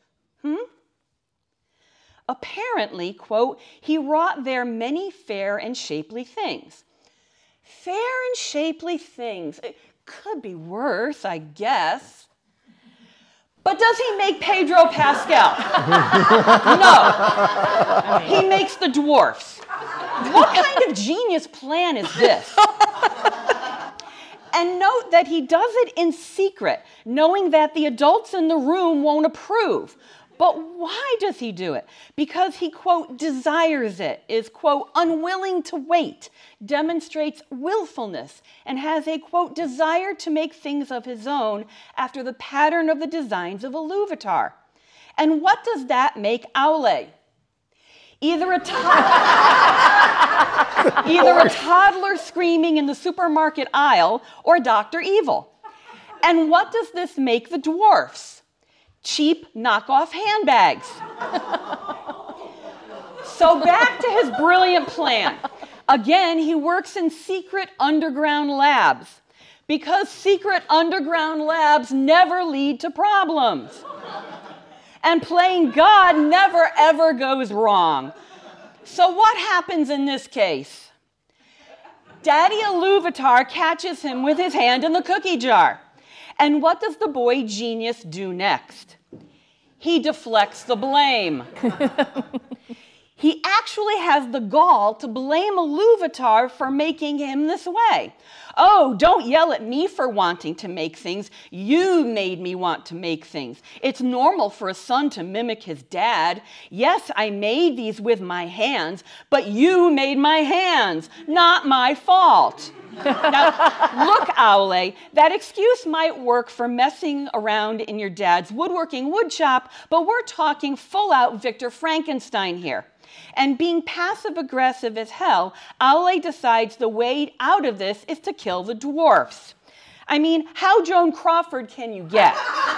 Apparently, quote, he wrought there many fair and shapely things. Fair and shapely things. It could be worse, I guess. But does he make Pedro Pascal? No. He makes the dwarfs. What kind of genius plan is this? And note that he does it in secret, knowing that the adults in the room won't approve. But why does he do it? Because he, quote, desires it, is, quote, unwilling to wait, demonstrates willfulness, and has a, quote, desire to make things of his own after the pattern of the designs of Iluvatar. And what does that make Aule? Either a toddler screaming in the supermarket aisle or Dr. Evil. And what does this make the dwarfs? Cheap knockoff handbags. So back to his brilliant plan. Again, he works in secret underground labs because secret underground labs never lead to problems. And playing God never, ever goes wrong. So what happens in this case? Daddy Iluvatar catches him with his hand in the cookie jar. And what does the boy genius do next? He deflects the blame. He actually has the gall to blame Iluvatar for making him this way. Oh, don't yell at me for wanting to make things. You made me want to make things. It's normal for a son to mimic his dad. Yes, I made these with my hands, but you made my hands. Not my fault. Now, look, Aule, that excuse might work for messing around in your dad's woodworking woodshop, but we're talking full-out Victor Frankenstein here. And being passive-aggressive as hell, Aule decides the way out of this is to kill the dwarfs. I mean, how Joan Crawford can you get?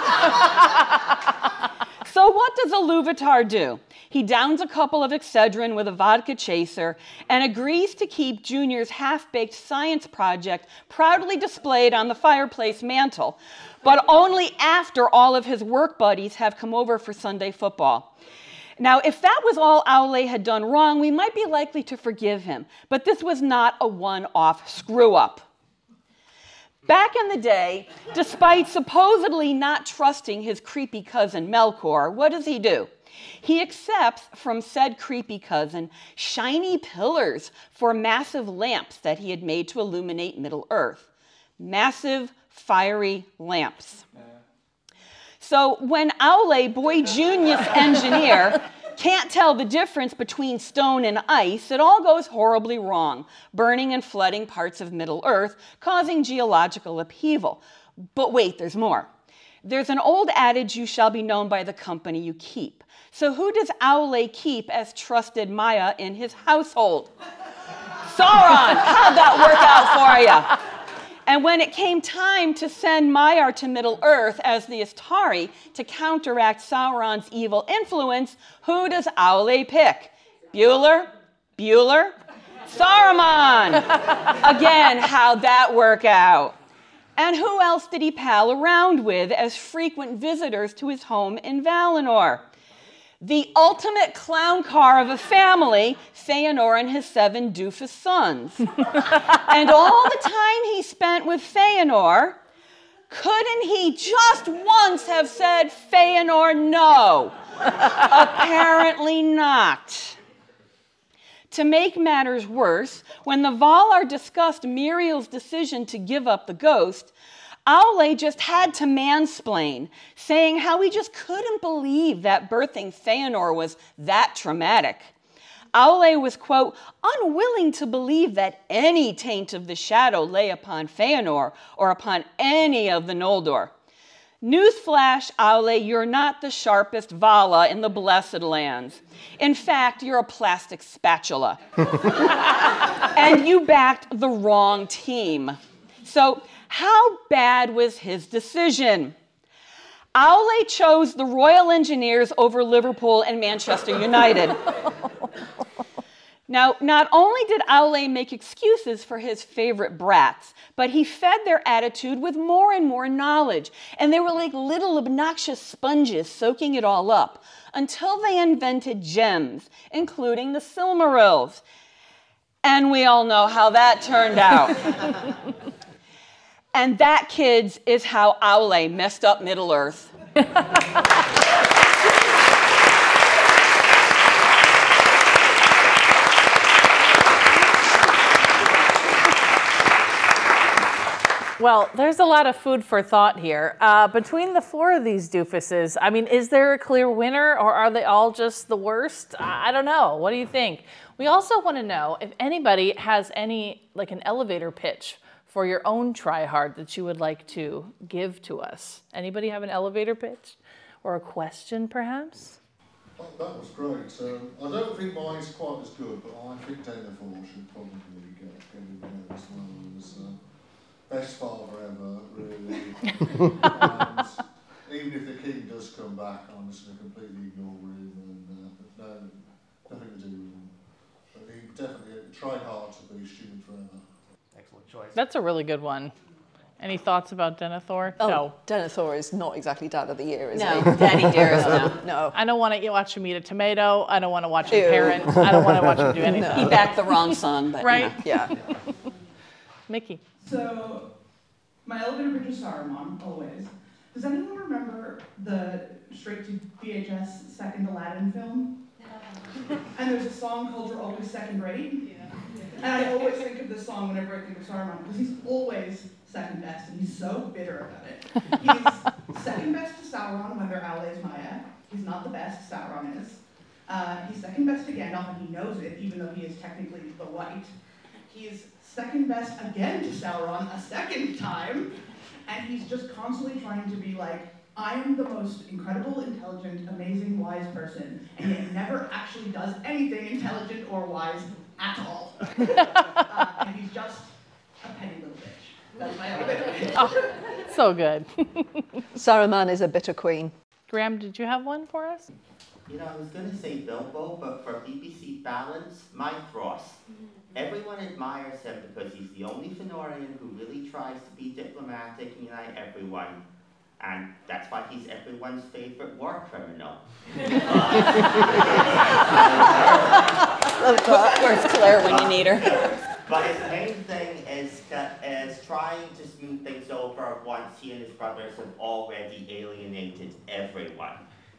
So what does Iluvatar do? He downs a couple of Excedrin with a vodka chaser and agrees to keep Junior's half-baked science project proudly displayed on the fireplace mantle, but only after all of his work buddies have come over for Sunday football. Now, if that was all Aule had done wrong, we might be likely to forgive him, but this was not a one-off screw-up. Back in the day, despite supposedly not trusting his creepy cousin Melkor, what does he do? He accepts from said creepy cousin shiny pillars for massive lamps that he had made to illuminate Middle-earth. Massive, fiery lamps. So when Aule, boy genius engineer, can't tell the difference between stone and ice, it all goes horribly wrong, burning and flooding parts of Middle-earth, causing geological upheaval. But wait, there's more. There's an old adage, you shall be known by the company you keep. So who does Aule keep as trusted Maya in his household? Sauron! How'd that work out for you? And when it came time to send Maiar to Middle-earth as the Istari to counteract Sauron's evil influence, who does Aule pick? Bueller? Saruman! Again, how'd that work out? And who else did he pal around with as frequent visitors to his home in Valinor? The ultimate clown car of a family, Feanor and his 7 doofus sons. And all the time he spent with Feanor, couldn't he just once have said, Feanor, no? Apparently not. To make matters worse, when the Valar discussed Miriel's decision to give up the ghost, Aule just had to mansplain, saying how he just couldn't believe that birthing Feanor was that traumatic. Aule was, quote, unwilling to believe that any taint of the shadow lay upon Feanor or upon any of the Noldor. Newsflash, Aule, you're not the sharpest Vala in the Blessed Lands. In fact, you're a plastic spatula. And you backed the wrong team. So how bad was his decision? Aule chose the Royal Engineers over Liverpool and Manchester United. Now, not only did Aule make excuses for his favorite brats, but he fed their attitude with more and more knowledge, and they were like little obnoxious sponges soaking it all up, until they invented gems, including the Silmarils. And we all know how that turned out. And that, kids, is how Aule messed up Middle-earth. Well, there's a lot of food for thought here. Between the four of these doofuses, I mean, is there a clear winner, or are they all just the worst? I don't know. What do you think? We also want to know if anybody has any, like an elevator pitch for your own try-hard that you would like to give to us. Anybody have an elevator pitch? Or a question, perhaps? Oh, that was great. I don't think mine's quite as good, but I think Denethor should probably get in there as well. Best father ever, really. And even if the king does come back, I'm just going to completely ignore him and nothing to do with him. But he definitely tried hard to be student forever. Excellent choice. That's a really good one. Any thoughts about Denethor? Oh, No. Denethor is not exactly Dad of the Year, is he? No, Daddy Dearest, no. No. I don't want to watch him eat a tomato. I don't want to watch him parent. I don't want to watch him do anything. He backed the wrong son, but Right? Yeah. Mickey. So, my elevator pitch is Saruman, always. Does anyone remember the straight-to-VHS second Aladdin film? And there's a song called You're Always Second Rate? Yeah. And I always think of this song whenever I think of Saruman, because he's always second best, and he's so bitter about it. He's second best to Sauron when they're Aule's Maya. He's not the best, Sauron is. He's second best to Gandalf, and he knows it, even though he is technically the White. He's second best again to Sauron a second time, and he's just constantly trying to be like, I am the most incredible, intelligent, amazing, wise person, and yet never actually does anything intelligent or wise at all. And he's just a petty little bitch. That's my elevator pitch. Oh, so good. Saruman is a bitter queen. Graham, did you have one for us? You know, I was going to say Bilbo, but for BBC Balance, Mike Ross. Everyone admires him because he's the only Fëanorian who really tries to be diplomatic and unite everyone. And that's why he's everyone's favourite war criminal. where's Claire when you need her? But his main thing is trying to smooth things over once he and his brothers have already alienated everyone.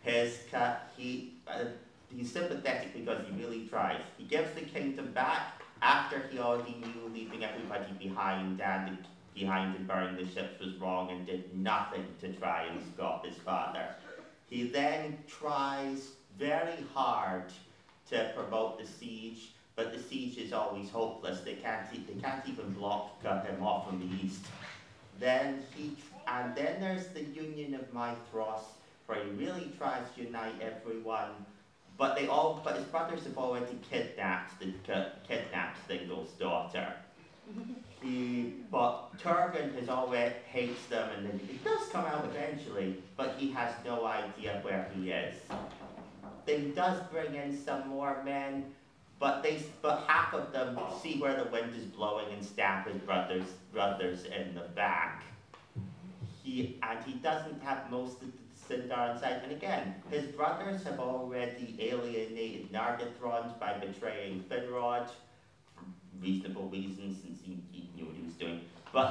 He's sympathetic because he really tries. He gives the kingdom back after he already knew leaving everybody behind and burning the ships was wrong and did nothing to try and stop his father. He then tries very hard to promote the siege, but the siege is always hopeless. They can't even cut him off from the east. Then there's the Union of Maethros, where he really tries to unite everyone, but his brothers have already kidnapped Thingol's daughter. But Turgon hates them, and it does come out eventually, but he has no idea where he is. He does bring in some more men, but half of them see where the wind is blowing and stab his brothers in the back. He doesn't have most of the Sindar in sight, and again, his brothers have already alienated Nargothrond by betraying Finrod for reasonable reasons, since he knew what he was doing.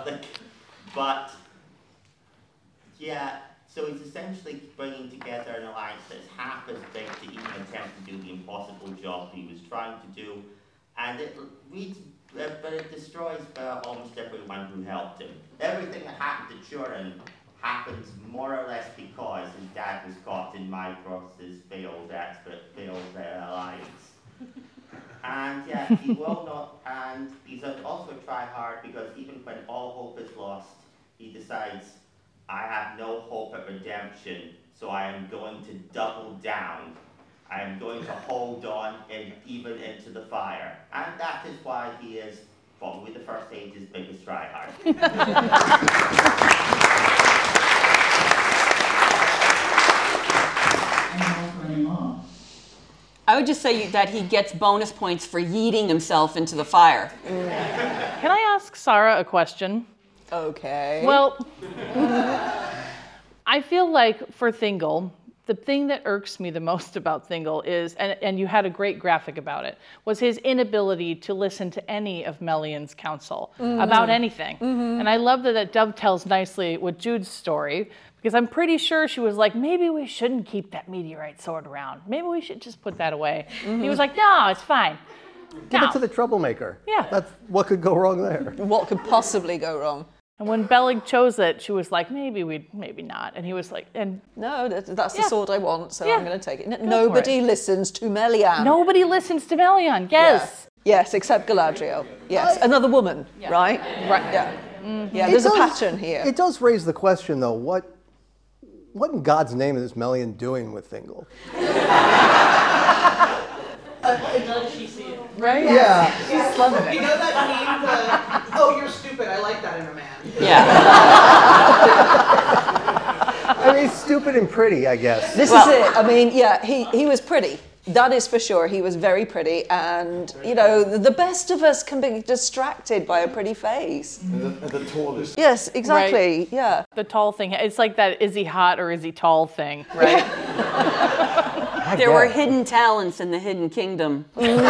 So he's essentially bringing together an alliance that's half as big to even attempt to do the impossible job he was trying to do. and but it destroys almost everyone who helped him. Everything that happened to Turin happens more or less because his dad was caught in Micros' failed alliance. And yeah, he will not, and he's also try hard because even when all hope is lost, he decides, I have no hope at redemption, so I am going to double down. I am going to hold on even into the fire. And that is why he is probably the First Age's biggest tryhard. I would just say that he gets bonus points for yeeting himself into the fire. Can I ask Sarah a question? Okay. Well, I feel like for Thingol, the thing that irks me the most about Thingol is, and you had a great graphic about it, was his inability to listen to any of Melian's counsel about anything. And I love that it dovetails nicely with Jude's story, because I'm pretty sure she was like, maybe we shouldn't keep that meteorite sword around. Maybe we should just put that away. He was like, no, it's fine. Give it to the troublemaker. Yeah. That's what could go wrong there. What could possibly go wrong? And when Bellig chose it, she was like, maybe not. And he was like, No, that's the sword I want, so Yeah. I'm going to take it. Nobody listens to Melian. nobody listens to Melian. Yes. Yeah. Yes, except Galadriel. Yes, another woman, right? Right. Yeah. Yeah, there's a pattern here. It does raise the question, though, what in God's name is Melian doing with Thingol? Right? Yeah. She's loving it. You know that meme, oh, you're stupid, I like that in a man. Yeah. I mean, stupid and pretty, I guess. This is it. I mean, yeah, he was pretty. That is for sure. He was very pretty. And, you know, the best of us can be distracted by a pretty face. And the tallest. Yes, exactly. Right. Yeah. The tall thing. It's like that is he hot or is he tall thing, right? There were hidden talents in the Hidden Kingdom.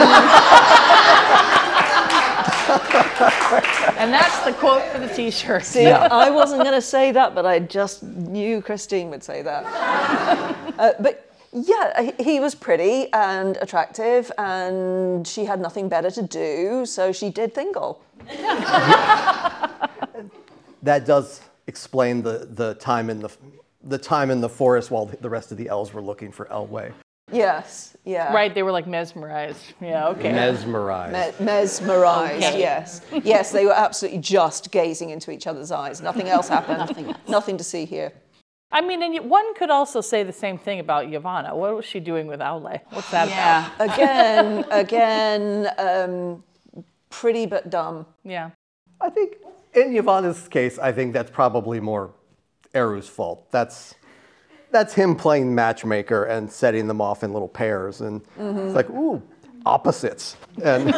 And that's the quote for the t-shirt. See, I wasn't going to say that, but I just knew Christine would say that. But yeah, he was pretty and attractive, and she had nothing better to do, so she did Thingol. That does explain the time in the forest while the rest of the elves were looking for Elwë. Yes, yeah. Right, they were like mesmerized. Yeah, okay. Mesmerized. Mesmerized, Okay. yes. Yes, they were absolutely just gazing into each other's eyes. Nothing else happened. Nothing to see here. I mean, and one could also say the same thing about Yavanna. What was she doing with Aule? What's that about? Again, pretty but dumb. Yeah. I think in Yavanna's case, I think that's probably more Eru's fault. That's him playing matchmaker and setting them off in little pairs. And it's like, ooh, opposites. And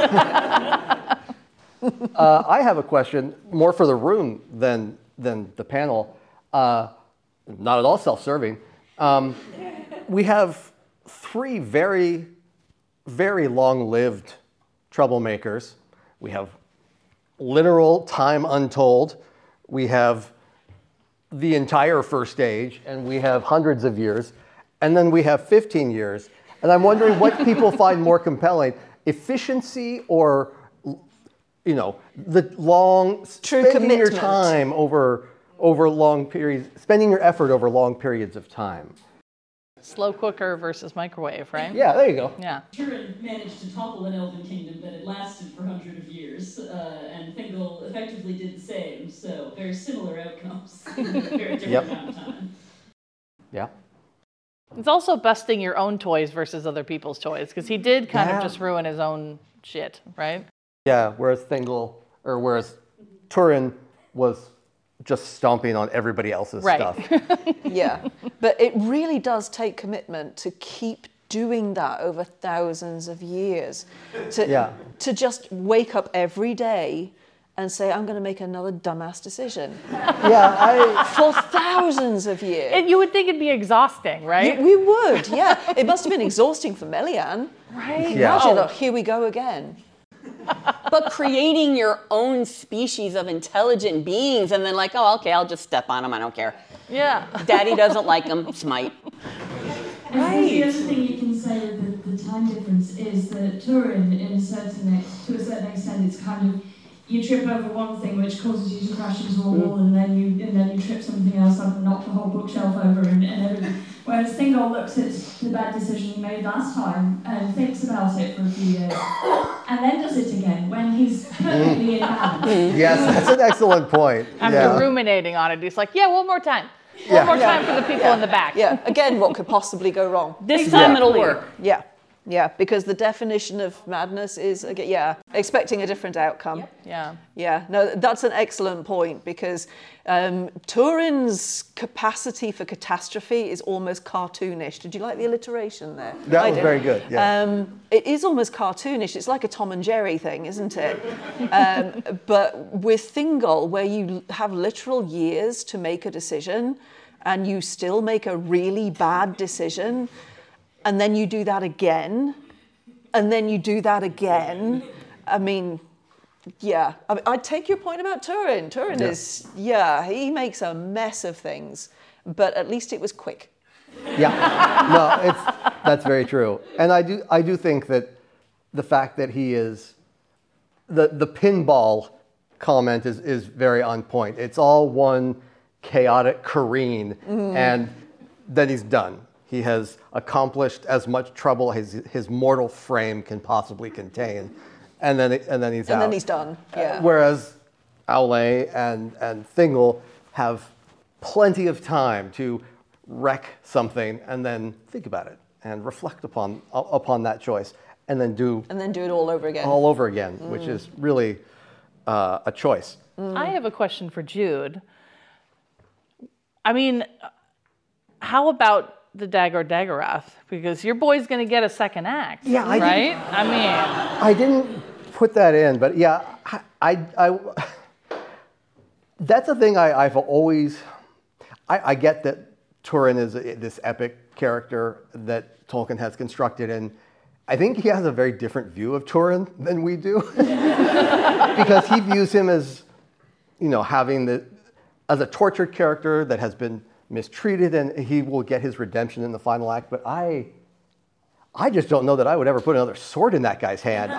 I have a question, more for the room than the panel. Not at all self-serving. We have 3 very, very long-lived troublemakers. We have literal time untold. We have the entire First Age, and we have hundreds of years. And then we have 15 years. And I'm wondering what people find more compelling, efficiency or, you know, the long, spending your time over long periods, spending your effort over long periods of time. Slow cooker versus microwave, right? Yeah, there you go. Yeah. Turin managed to topple an elven kingdom, but it lasted for hundreds of years, and Thingol effectively did the same, so very similar outcomes in a very different amount of time. Yeah. It's also busting your own toys versus other people's toys, because he did kind of just ruin his own shit, right? Yeah, whereas Turin was just stomping on everybody else's stuff. Yeah, but it really does take commitment to keep doing that over thousands of years. To just wake up every day and say, I'm going to make another dumbass decision. For thousands of years. And you would think it'd be exhausting, right? We would, yeah. It must have been exhausting for Melian. Right. Yeah. Imagine, oh, here we go again. But creating your own species of intelligent beings and then like, oh, okay, I'll just step on them. I don't care. Yeah. Daddy doesn't like them. Smite. And the other thing you can say with the time difference is that Turin, to a certain extent, it's kind of, you trip over one thing which causes you to crash into a wall, and then you trip something else up and knock the whole bookshelf over and everything. Whereas Thingol looks at the bad decision he made last time and thinks about it for a few years, and then does it again when he's perfectly in balance. Yes, that's an excellent point. After ruminating on it, he's like, yeah, one more time. One more time for the people in the back. Yeah, again, what could possibly go wrong? This time it'll work. Yeah, because the definition of madness is, expecting a different outcome. Yeah, no, that's an excellent point, because Turin's capacity for catastrophe is almost cartoonish. Did you like the alliteration there? That was very good, yeah. It is almost cartoonish. It's like a Tom and Jerry thing, isn't it? But with Thingol, where you have literal years to make a decision, and you still make a really bad decision, and then you do that again, and then you do that again. I mean, I'd take your point about Turin. Turin is, he makes a mess of things, but at least it was quick. Yeah, no, that's very true. And I do think that the fact that he is, the pinball comment is very on point. It's all one chaotic careen, and then he's done. He has accomplished as much trouble as his mortal frame can possibly contain, and then he's out. And then he's done. Yeah. Whereas Aule and Thingol have plenty of time to wreck something and then think about it and reflect upon that choice, and then do it all over again. All over again, which is really a choice. I have a question for Jude. I mean, how about the Dagor Dagorath? Because your boy's going to get a second act, right? I didn't put that in, but yeah, I that's a thing I've always, I get that Turin is this epic character that Tolkien has constructed, and I think he has a very different view of Turin than we do, because he views him as, as a tortured character that has been mistreated, and he will get his redemption in the final act. But I just don't know that I would ever put another sword in that guy's hand.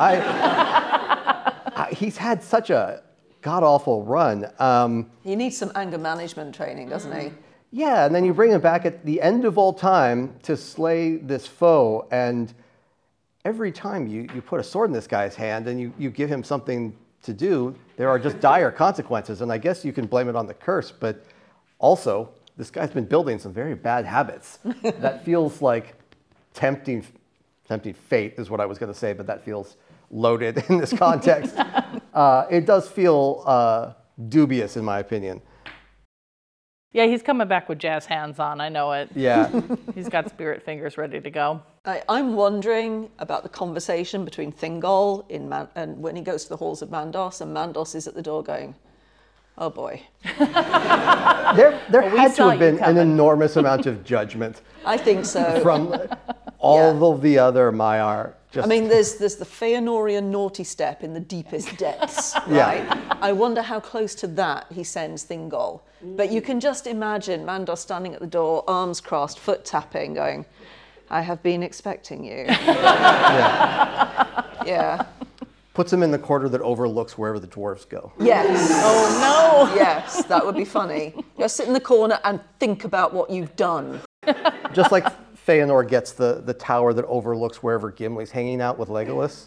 He's had such a god-awful run. He needs some anger management training, doesn't he? Yeah, and then you bring him back at the end of all time to slay this foe, and every time you put a sword in this guy's hand and you give him something to do, there are just dire consequences. And I guess you can blame it on the curse, but also, this guy's been building some very bad habits. That feels like tempting fate is what I was going to say, but that feels loaded in this context. It does feel dubious, in my opinion. Yeah, he's coming back with jazz hands on. I know it. Yeah. He's got spirit fingers ready to go. I'm wondering about the conversation between Thingol and when he goes to the halls of Mandos, and Mandos is at the door going, oh boy. There had to have been an enormous amount of judgment. I think so. From all of the other Maiar. I mean, there's the Feanorian naughty step in the deepest depths, right? Yeah. I wonder how close to that he sends Thingol. But you can just imagine Mandos standing at the door, arms crossed, foot tapping, going, I have been expecting you. Yeah. Puts him in the corner that overlooks wherever the dwarves go. Yes. Oh, no. Yes, that would be funny. Just sit in the corner and think about what you've done. Just like Feanor gets the tower that overlooks wherever Gimli's hanging out with Legolas.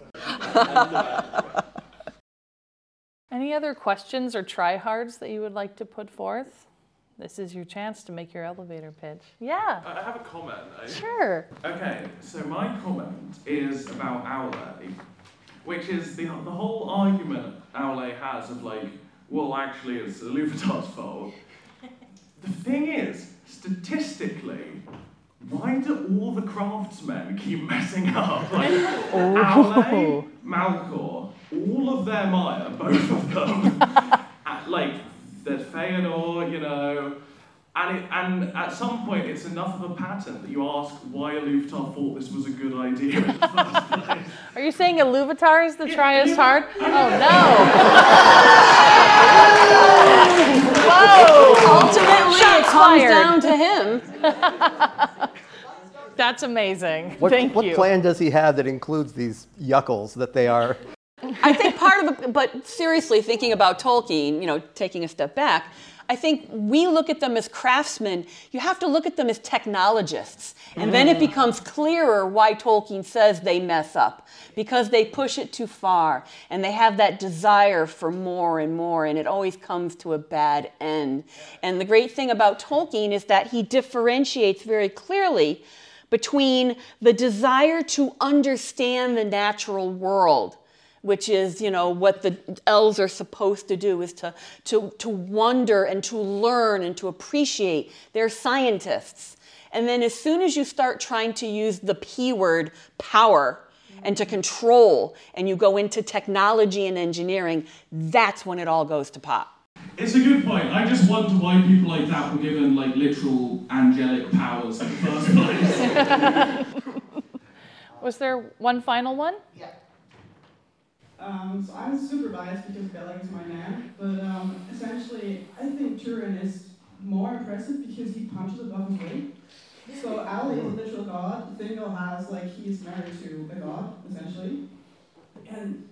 Any other questions or tryhards that you would like to put forth? This is your chance to make your elevator pitch. Yeah. I have a comment. Sure. Okay, so my comment is about Aule, which is the whole argument Aule has of like, well, actually, it's Iluvatar's fault. The thing is, statistically, why do all the craftsmen keep messing up? Like, Aule, Malkor, all of their Maya, both of them, like, there's Feanor, and at some point it's enough of a pattern that you ask why Iluvatar thought this was a good idea in the first place. Are you saying Iluvatar is the tryest hard? Oh no! Whoa! Ultimately, it comes down to him. That's amazing. What Thank you. What plan does he have that includes these yuckles that they are? I think part of it, but seriously, thinking about Tolkien, taking a step back, I think we look at them as craftsmen. You have to look at them as technologists. And then it becomes clearer why Tolkien says they mess up. Because they push it too far. And they have that desire for more and more. And it always comes to a bad end. And the great thing about Tolkien is that he differentiates very clearly between the desire to understand the natural world, which is, what the elves are supposed to do, is to wonder and to learn and to appreciate. They're scientists. And then as soon as you start trying to use the P word, power, and to control, and you go into technology and engineering, that's when it all goes to pot. It's a good point. I just wonder why people like that were given literal angelic powers in the first place. Was there one final one? Yeah. So I'm super biased because Beleg is my man, but essentially I think Turin is more impressive because he punches above his weight. So Ali is a literal god. Thingol has he's married to a god essentially, and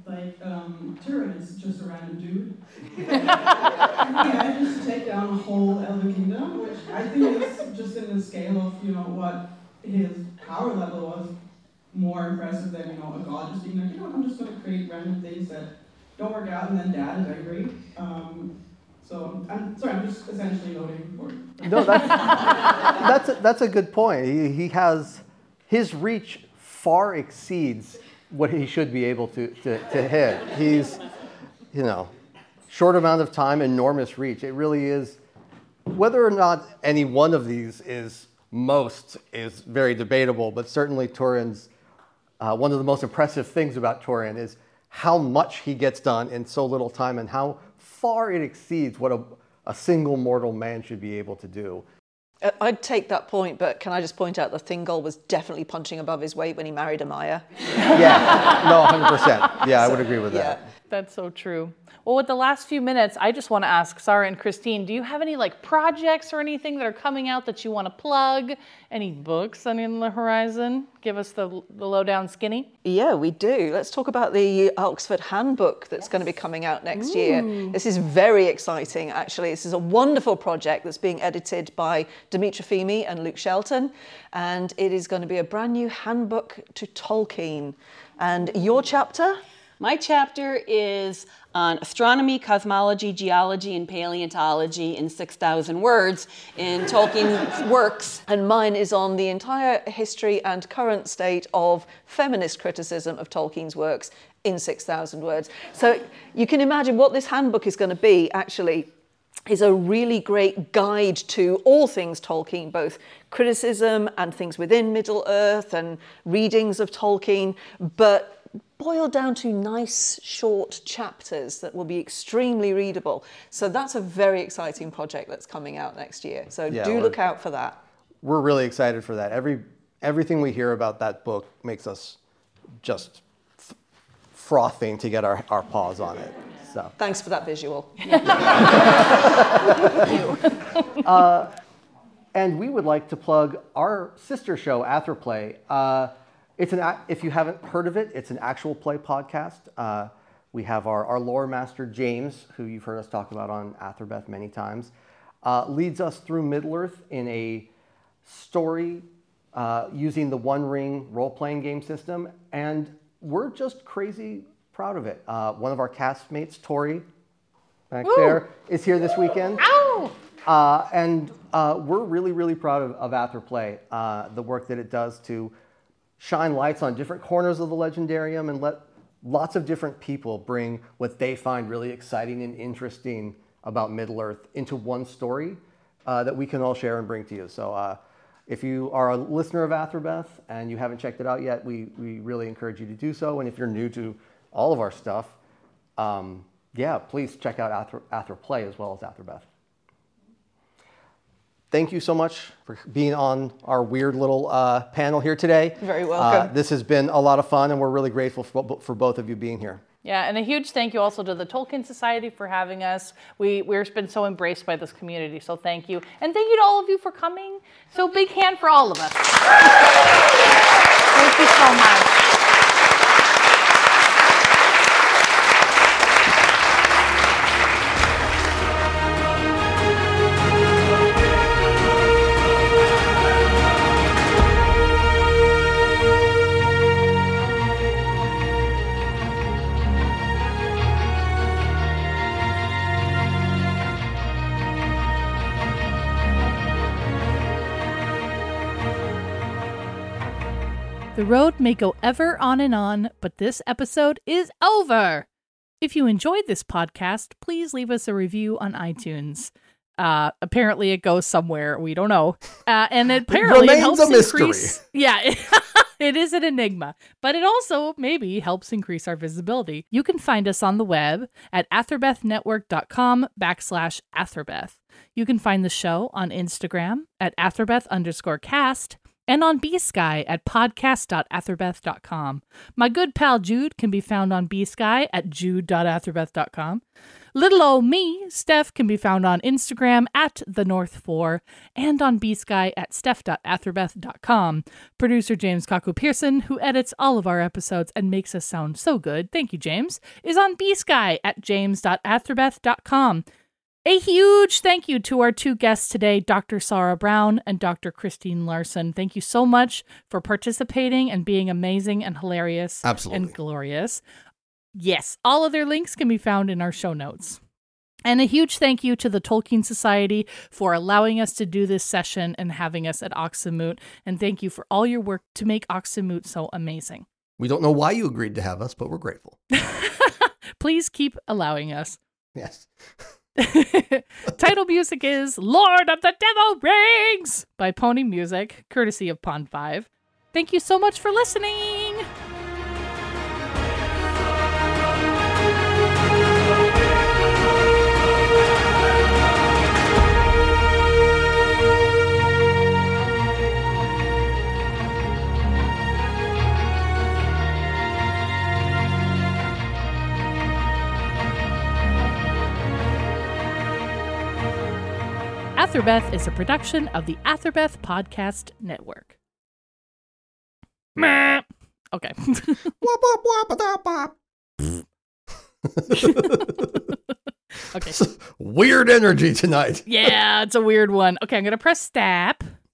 Turin is just a random dude. He manages to take down a whole Elven kingdom, which I think is just in the scale of what his power level was. More impressive than a god just being like, I'm just going to create random things that don't work out, and then Dad is angry. So I'm sorry, I'm just essentially voting for. No, that's a good point. He has his reach far exceeds what he should be able to hit. He's short amount of time, enormous reach. It really is. Whether or not any one of these is very debatable, but certainly Turin's. One of the most impressive things about Turin is how much he gets done in so little time and how far it exceeds what a single mortal man should be able to do. I'd take that point, but can I just point out that Thingol was definitely punching above his weight when he married Amaya? Yeah, no, 100%. Yeah, I would agree with that. That's so true. Well, with the last few minutes, I just want to ask Sarah and Christine, do you have any projects or anything that are coming out that you want to plug? Any books on the horizon? Give us the lowdown skinny. Yeah, we do. Let's talk about the Oxford Handbook that's going to be coming out next year. This is very exciting, actually. This is a wonderful project that's being edited by Dimitra Fimi and Luke Shelton, and it is going to be a brand new handbook to Tolkien. And your chapter? My chapter is on astronomy, cosmology, geology, and paleontology in 6,000 words in Tolkien's works. And mine is on the entire history and current state of feminist criticism of Tolkien's works in 6,000 words. So you can imagine what this handbook is going to be, actually, is a really great guide to all things Tolkien, both criticism and things within Middle-earth and readings of Tolkien, but boiled down to nice short chapters that will be extremely readable. So that's a very exciting project that's coming out next year. So do look out for that. We're really excited for that. Everything we hear about that book makes us just frothing to get our paws on it. So thanks for that visual. And we would like to plug our sister show, Atherplay. If you haven't heard of it, it's an actual play podcast. We have our lore master, James, who you've heard us talk about on Atherbeth many times, leads us through Middle-earth in a story using the One Ring role-playing game system, and we're just crazy proud of it. One of our castmates, Tori, back there, is here this weekend. And we're really, really proud of Atherplay, the work that it does to shine lights on different corners of the Legendarium and let lots of different people bring what they find really exciting and interesting about Middle-earth into one story that we can all share and bring to you. So if you are a listener of Atherbeth and you haven't checked it out yet, we really encourage you to do so. And if you're new to all of our stuff, please check out Atherplay as well as Atherbeth. Thank you so much for being on our weird little panel here today. Very welcome. This has been a lot of fun, and we're really grateful for both of you being here. Yeah, and a huge thank you also to the Tolkien Society for having us. We've been so embraced by this community, so thank you. And thank you to all of you for coming. So big hand for all of us. Thank you so much. The road may go ever on, but this episode is over. If you enjoyed this podcast, please leave us a review on iTunes. Apparently it goes somewhere. We don't know. And apparently it helps increase. Yeah, it is an enigma. But it also maybe helps increase our visibility. You can find us on the web at atherbethnetwork.com/Atherbeth. You can find the show on Instagram at atherbeth_cast. And on B-Sky at podcast.atherbeth.com. My good pal Jude can be found on B-Sky at jude.atherbeth.com. Little old me, Steph, can be found on Instagram at thenorth4 and on B-Sky at steph.atherbeth.com. Producer James Kaku Pearson, who edits all of our episodes and makes us sound so good, thank you, James, is on B-Sky at james.atherbeth.com. A huge thank you to our two guests today, Dr. Sarah Brown and Dr. Christine Larson. Thank you so much for participating and being amazing and hilarious. Absolutely. And glorious. Yes, all of their links can be found in our show notes. And a huge thank you to the Tolkien Society for allowing us to do this session and having us at Oxenmoot. And thank you for all your work to make Oxenmoot so amazing. We don't know why you agreed to have us, but we're grateful. Please keep allowing us. Yes. Title music is Lord of the Devil Rings by Pony Music, courtesy of Pond 5. Thank you so much for listening. Atherbeth is a production of the Atherbeth Podcast Network. Okay. Okay. Weird energy tonight. Yeah, it's a weird one. Okay, I'm going to press stop.